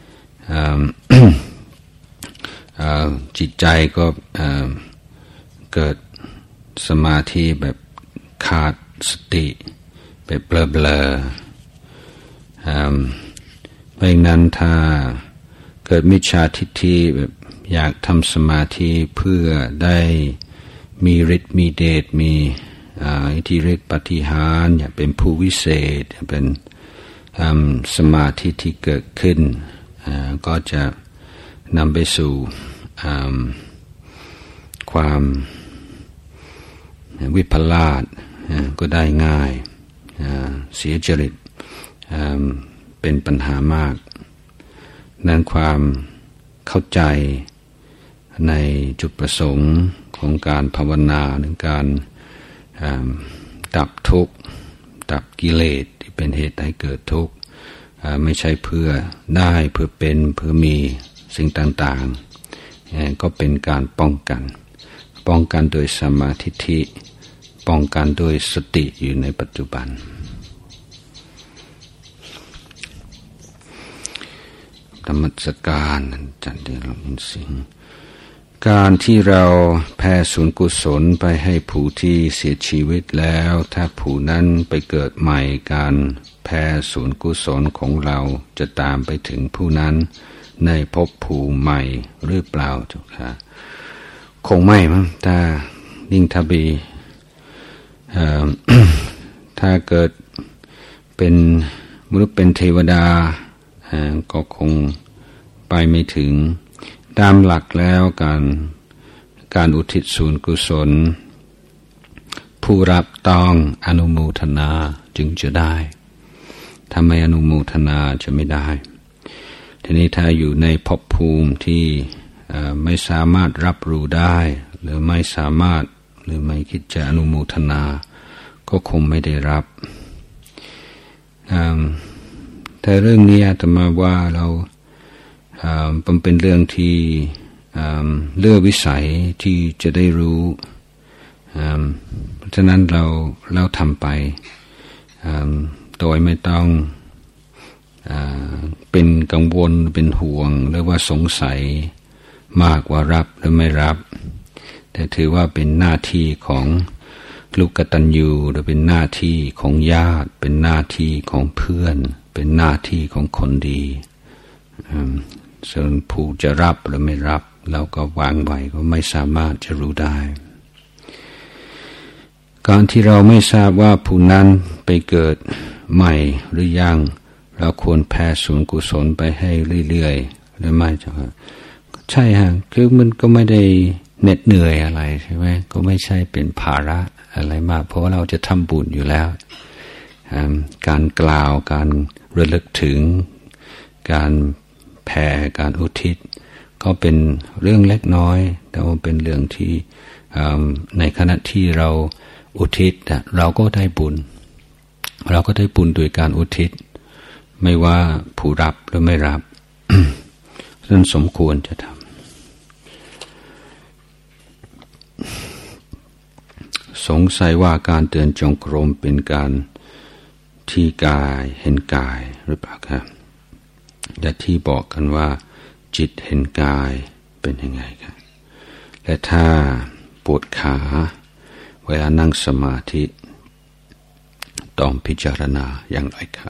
จิตใจก็เกิดสมาธิแบบขาดสติแบบเบลอๆเพราะนั้นถ้าเกิดมิจฉาทิฏฐิแบบอยากทำสมาธิเพื่อได้มีฤทธิ์มีเดชมีอิทธิฤทธิปาฏิหาริย์อยากเป็นผู้วิเศษเป็นสมาธิที่เกิดขึ้นก็จะนำไปสู่ความวิปลาสก็ได้ง่ายเสียจริตเป็นปัญหามากนั้นความเข้าใจในจุดประสงค์ของการภาวนาในการดับทุกข์ดับกิเลสที่เป็นเหตุให้เกิดทุกข์ไม่ใช่เพื่อได้เพื่อเป็นเพื่อมีสิ่งต่างๆก็เป็นการป้องกันป้องกันโดยสัมมาทิฏฐิป้องกันโดยสติอยู่ในปัจจุบันธรรมสการจันเดลอินสิงการที่เราแผ่ส่วนกุศลไปให้ผู้ที่เสียชีวิตแล้วถ้าผู้นั้นไปเกิดใหม่การแผ่ส่วนกุศลของเราจะตามไปถึงผู้นั้นในภพภูมิใหม่หรือเปล่าเจ้าค่ะคงไม่มั้งถ้ายิ่งทบี ถ้าเกิดเป็นมนุษย์เป็นเทวดาก็คงไปไม่ถึงตามหลักแล้วการการอุทิศส่วนกุศลผู้รับต้องอนุโมทนาจึงจะได้ถ้าไม่อนุโมทนาจะไม่ได้ทีนี้ถ้าอยู่ในภพภูมิที่ไม่สามารถรับรู้ได้หรือไม่สามารถหรือไม่คิดจะอนุโมทนาก็คงไม่ได้รับแต่เรื่องนี้อาตมาว่าเรามันเป็นเรื่องที่เลือกวิสัยที่จะได้รู้เพราะฉะนั้นเราเราทำไปโดยไม่ต้องเป็นกังวลเป็นห่วงหรือว่าสงสัยมากว่ารับหรือไม่รับแต่ถือว่าเป็นหน้าที่ของลูกกตัญญูหรือเป็นหน้าที่ของญาติเป็นหน้าที่ของเพื่อนเป็นหน้าที่ของคนดีส่วนผู้จะรับหรือไม่รับเราก็วางไว้ก็ไม่สามารถจะรู้ได้การที่เราไม่ทราบว่าผู้นั้นไปเกิดใหม่หรือยังเราควรแผ่ส่วนกุศลไปให้เรื่อยๆหรือไม่จ้ะใช่ฮะคือมันก็ไม่ได้เหน็ดเหนื่อยอะไรใช่ไหมก็ไม่ใช่เป็นภาระอะไรมากเพราะว่าเราจะทำบุญอยู่แล้วการกล่าวการระลึกถึงการแผ่การอุทิศก็เป็นเรื่องเล็กน้อยแต่ว่าเป็นเรื่องที่ในขณะที่เราอุทิศเราก็ได้บุญเราก็ได้บุญโดยการอุทิศไม่ว่าผู้รับหรือไม่รับ นั้นสมควรจะทำสงสัยว่าการเดินจงกรมเป็นการที่กายเห็นกายหรือเปล่าครับและที่บอกกันว่าจิตเห็นกายเป็นยังไงครับและถ้าปวดขาเวลานั่งสมาธิต้องพิจารณาอย่างไรครับ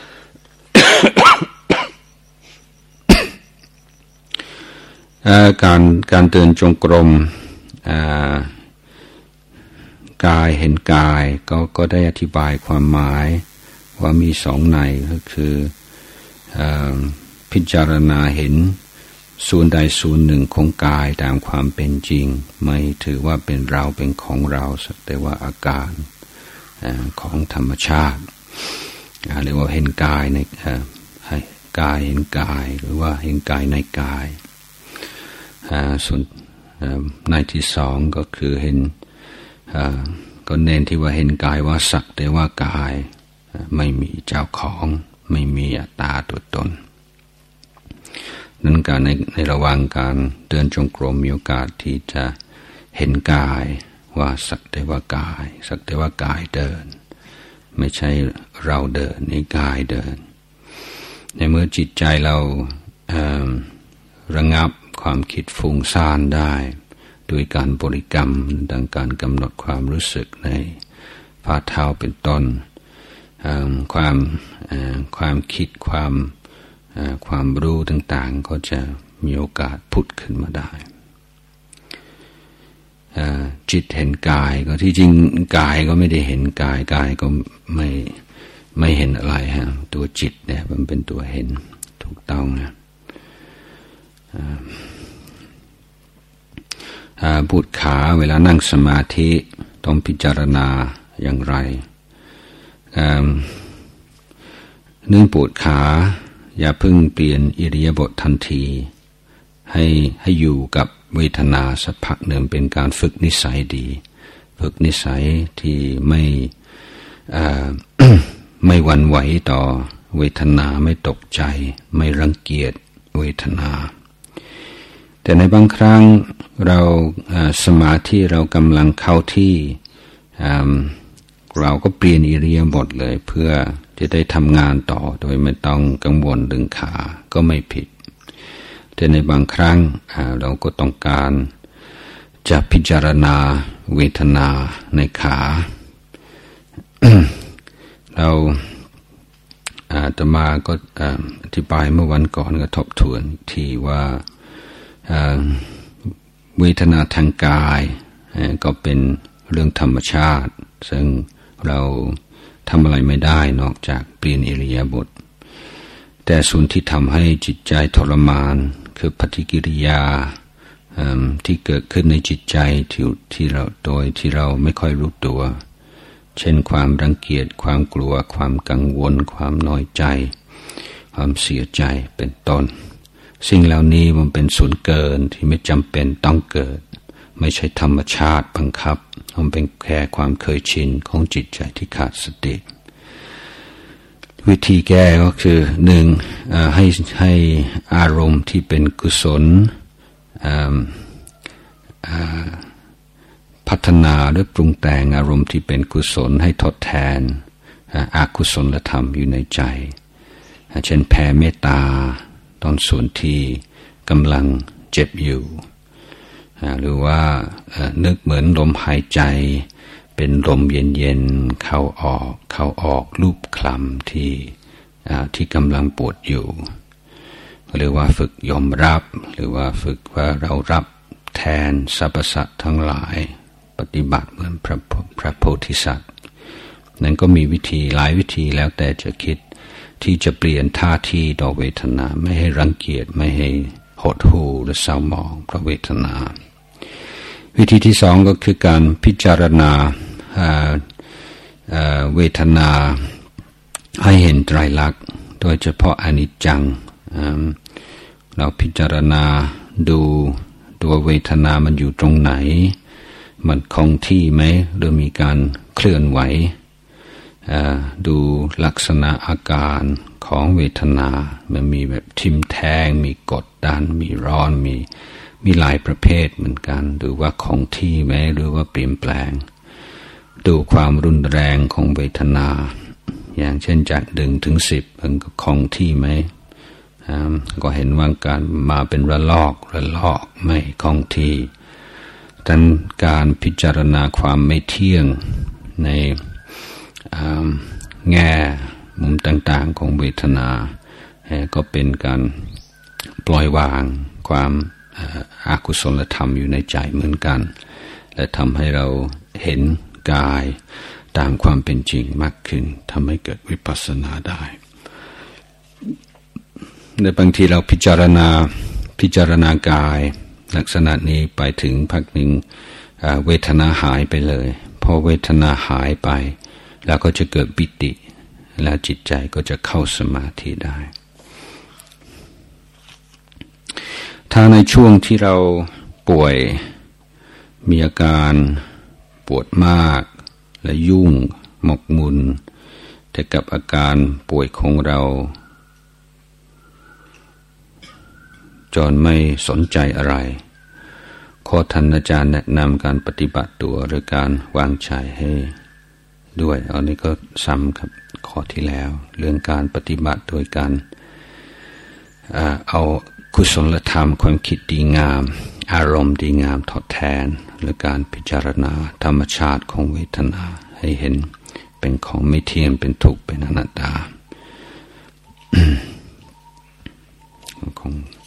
การการเดินจงกรมกายเห็นกายก็ก็ได้อธิบายความหมายว่ามีสองในก็คือพิจารณาเห็นส่วนใดส่วนหนึ่งของกายตามความเป็นจริงไม่ถือว่าเป็นเราเป็นของเราสักแต่ว่าอาการของธรรมชาติหรือว่าเห็นกายในกายเห็นกายหรือว่าเห็นกายในกายส่วนในที่สองก็คือเห็นก็เน้นที่ว่าเห็นกายว่าสักแต่ว่ากายไม่มีเจ้าของไม่มีอัตตาตัวตนนั้นการในในระหว่างการเดินจงกรมมีโอกาสที่จะเห็นกายว่าสักแต่ว่ากายสักแต่ว่ากายเดินไม่ใช่เราเดินในกายเดินในเมื่อจิตใจเราระงับความคิดฟุ้งซ่านได้โดยการบริกรรมดังการกำหนดความรู้สึกในฝ่าเท้าเป็นต้นความความคิดความความรู้ต่างๆก็จะมีโอกาสผุดขึ้นมาได้จิตเห็นกายก็ที่จริงกายก็ไม่ได้เห็นกายกายก็ไม่ไม่เห็นอะไรฮะตัวจิตเนี่ยมันเป็นตัวเห็นถูกต้องนะปวดขาเวลานั่งสมาธิต้องพิจารณาอย่างไรเนื่องปวดขาอย่าเพิ่งเปลี่ยนอิริยาบถทันทีให้ให้อยู่กับเวทนาสักพักหนึ่งเป็นการฝึกนิสัยดีฝึกนิสัยที่ไม่ ไม่หวั่นไหวต่อเวทนาไม่ตกใจไม่รังเกียจเวทนาแต่ในบางครั้งเราสมาธิเรากำลังเข้าที่เราก็เปลี่ยนอิริยาบถเลยเพื่อจะได้ทำงานต่อโดยไม่ต้องกังวลเรื่องขาก็ไม่ผิดแต่ในบางครั้งเราก็ต้องการจะพิจารณาเวทนาในขา เราอาตมาก็อธิบายเมื่อวันก่อนก็ทบทวนที่ว่าเวทนาทางกายก็เป็นเรื่องธรรมชาติซึ่งเราทำอะไรไม่ได้นอกจากเปลี่ยนอิริยาบถแต่ส่วนที่ทำให้จิตใจทรมานคือปฏิกิริยาที่เกิดขึ้นในจิตใจที่ที่เราโดยที่เราไม่ค่อยรู้ตัวเช่นความรังเกียจความกลัวความกังวลความน้อยใจความเสียใจเป็นต้นสิ่งเหล่านี้มันเป็นส่วนเกินที่ไม่จำเป็นต้องเกิดไม่ใช่ธรรมชาติบังคับมันเป็นแค่ความเคยชินของจิตใจที่ขาดสติวิธีแก้ก็คือหนึ่งให้ให้อารมณ์ที่เป็นกุศลพัฒนาหรือปรุงแต่งอารมณ์ที่เป็นกุศลให้ทดแทนอกุศลธรรมอยู่ในใจเช่นแผ่เมตตาตอนส่วนที่กำลังเจ็บอยู่หรือว่านึกเหมือนลมหายใจเป็นลมเย็นๆเข้าออกเข้าออกรูปคลำที่ที่กำลังปวดอยู่หรือว่าฝึกยอมรับหรือว่าฝึกว่าเรารับแทนสรรพสัตว์ทั้งหลายปฏิบัติเหมือนพระพระโพธิสัตว์นั้นก็มีวิธีหลายวิธีแล้วแต่จะคิดที่จะเปลี่ยนท่าทีต่อเวทนาไม่ให้รังเกียจไม่ให้หดหู่หรือเศร้าหมองเพราะเวทนาวิธีที่สองก็คือการพิจารณาเวทนาให้เห็นไตรลักษณ์โดยเฉพาะอนิจจังเราพิจารณาดูตัวเวทนามันอยู่ตรงไหนมันคงที่ไหมหรือมีการเคลื่อนไหวดูลักษณะอาการของเวทนามันมีแบบทิ่มแทงมีกดดันมีร้อนมีมีหลายประเภทเหมือนกันดูว่าคงที่ไหมหรือว่าเปลี่ยนแปลงดูความรุนแรงของเวทนาอย่างเช่นจากหนึ่งถึงสิบมันก็คงที่ไหมก็เห็นว่าการมาเป็นระลอกระลอกไม่คงที่ดังการพิจารณาความไม่เที่ยงในแง่มุมต่างๆของเวทนาก็เป็นการปล่อยวางความอากุศลธรรมอยู่ในใจเหมือนกันและทำให้เราเห็นกายตามความเป็นจริงมากขึ้นทำให้เกิดวิปัสสนาได้ในบางทีเราพิจารณาพิจารณากายลักษณะนี้ไปถึงพักหนึ่งเวทนาหายไปเลยพอเวทนาหายไปแล้วก็จะเกิดปิติแล้วจิตใจก็จะเข้าสมาธิได้ถ้าในช่วงที่เราป่วยมีอาการปวดมากและยุ่งหมกมุ่นแต่กับอาการป่วยของเราจนไม่สนใจอะไรขอท่านอาจารย์แนะนำการปฏิบัติตัวหรือการวางใจให้ด้วยอันนี้ก็ซ้ำครับข้อที่แล้วเรื่องการปฏิบัติโดยการเอากุศลธรรมความคิดดีงามอารมณ์ดีงามทดแทนหรือการพิจารณาธรรมชาติของเวทนาให้เห็นเป็นของไม่เที่ยงเป็นทุกข์เป็นอนัตตา คง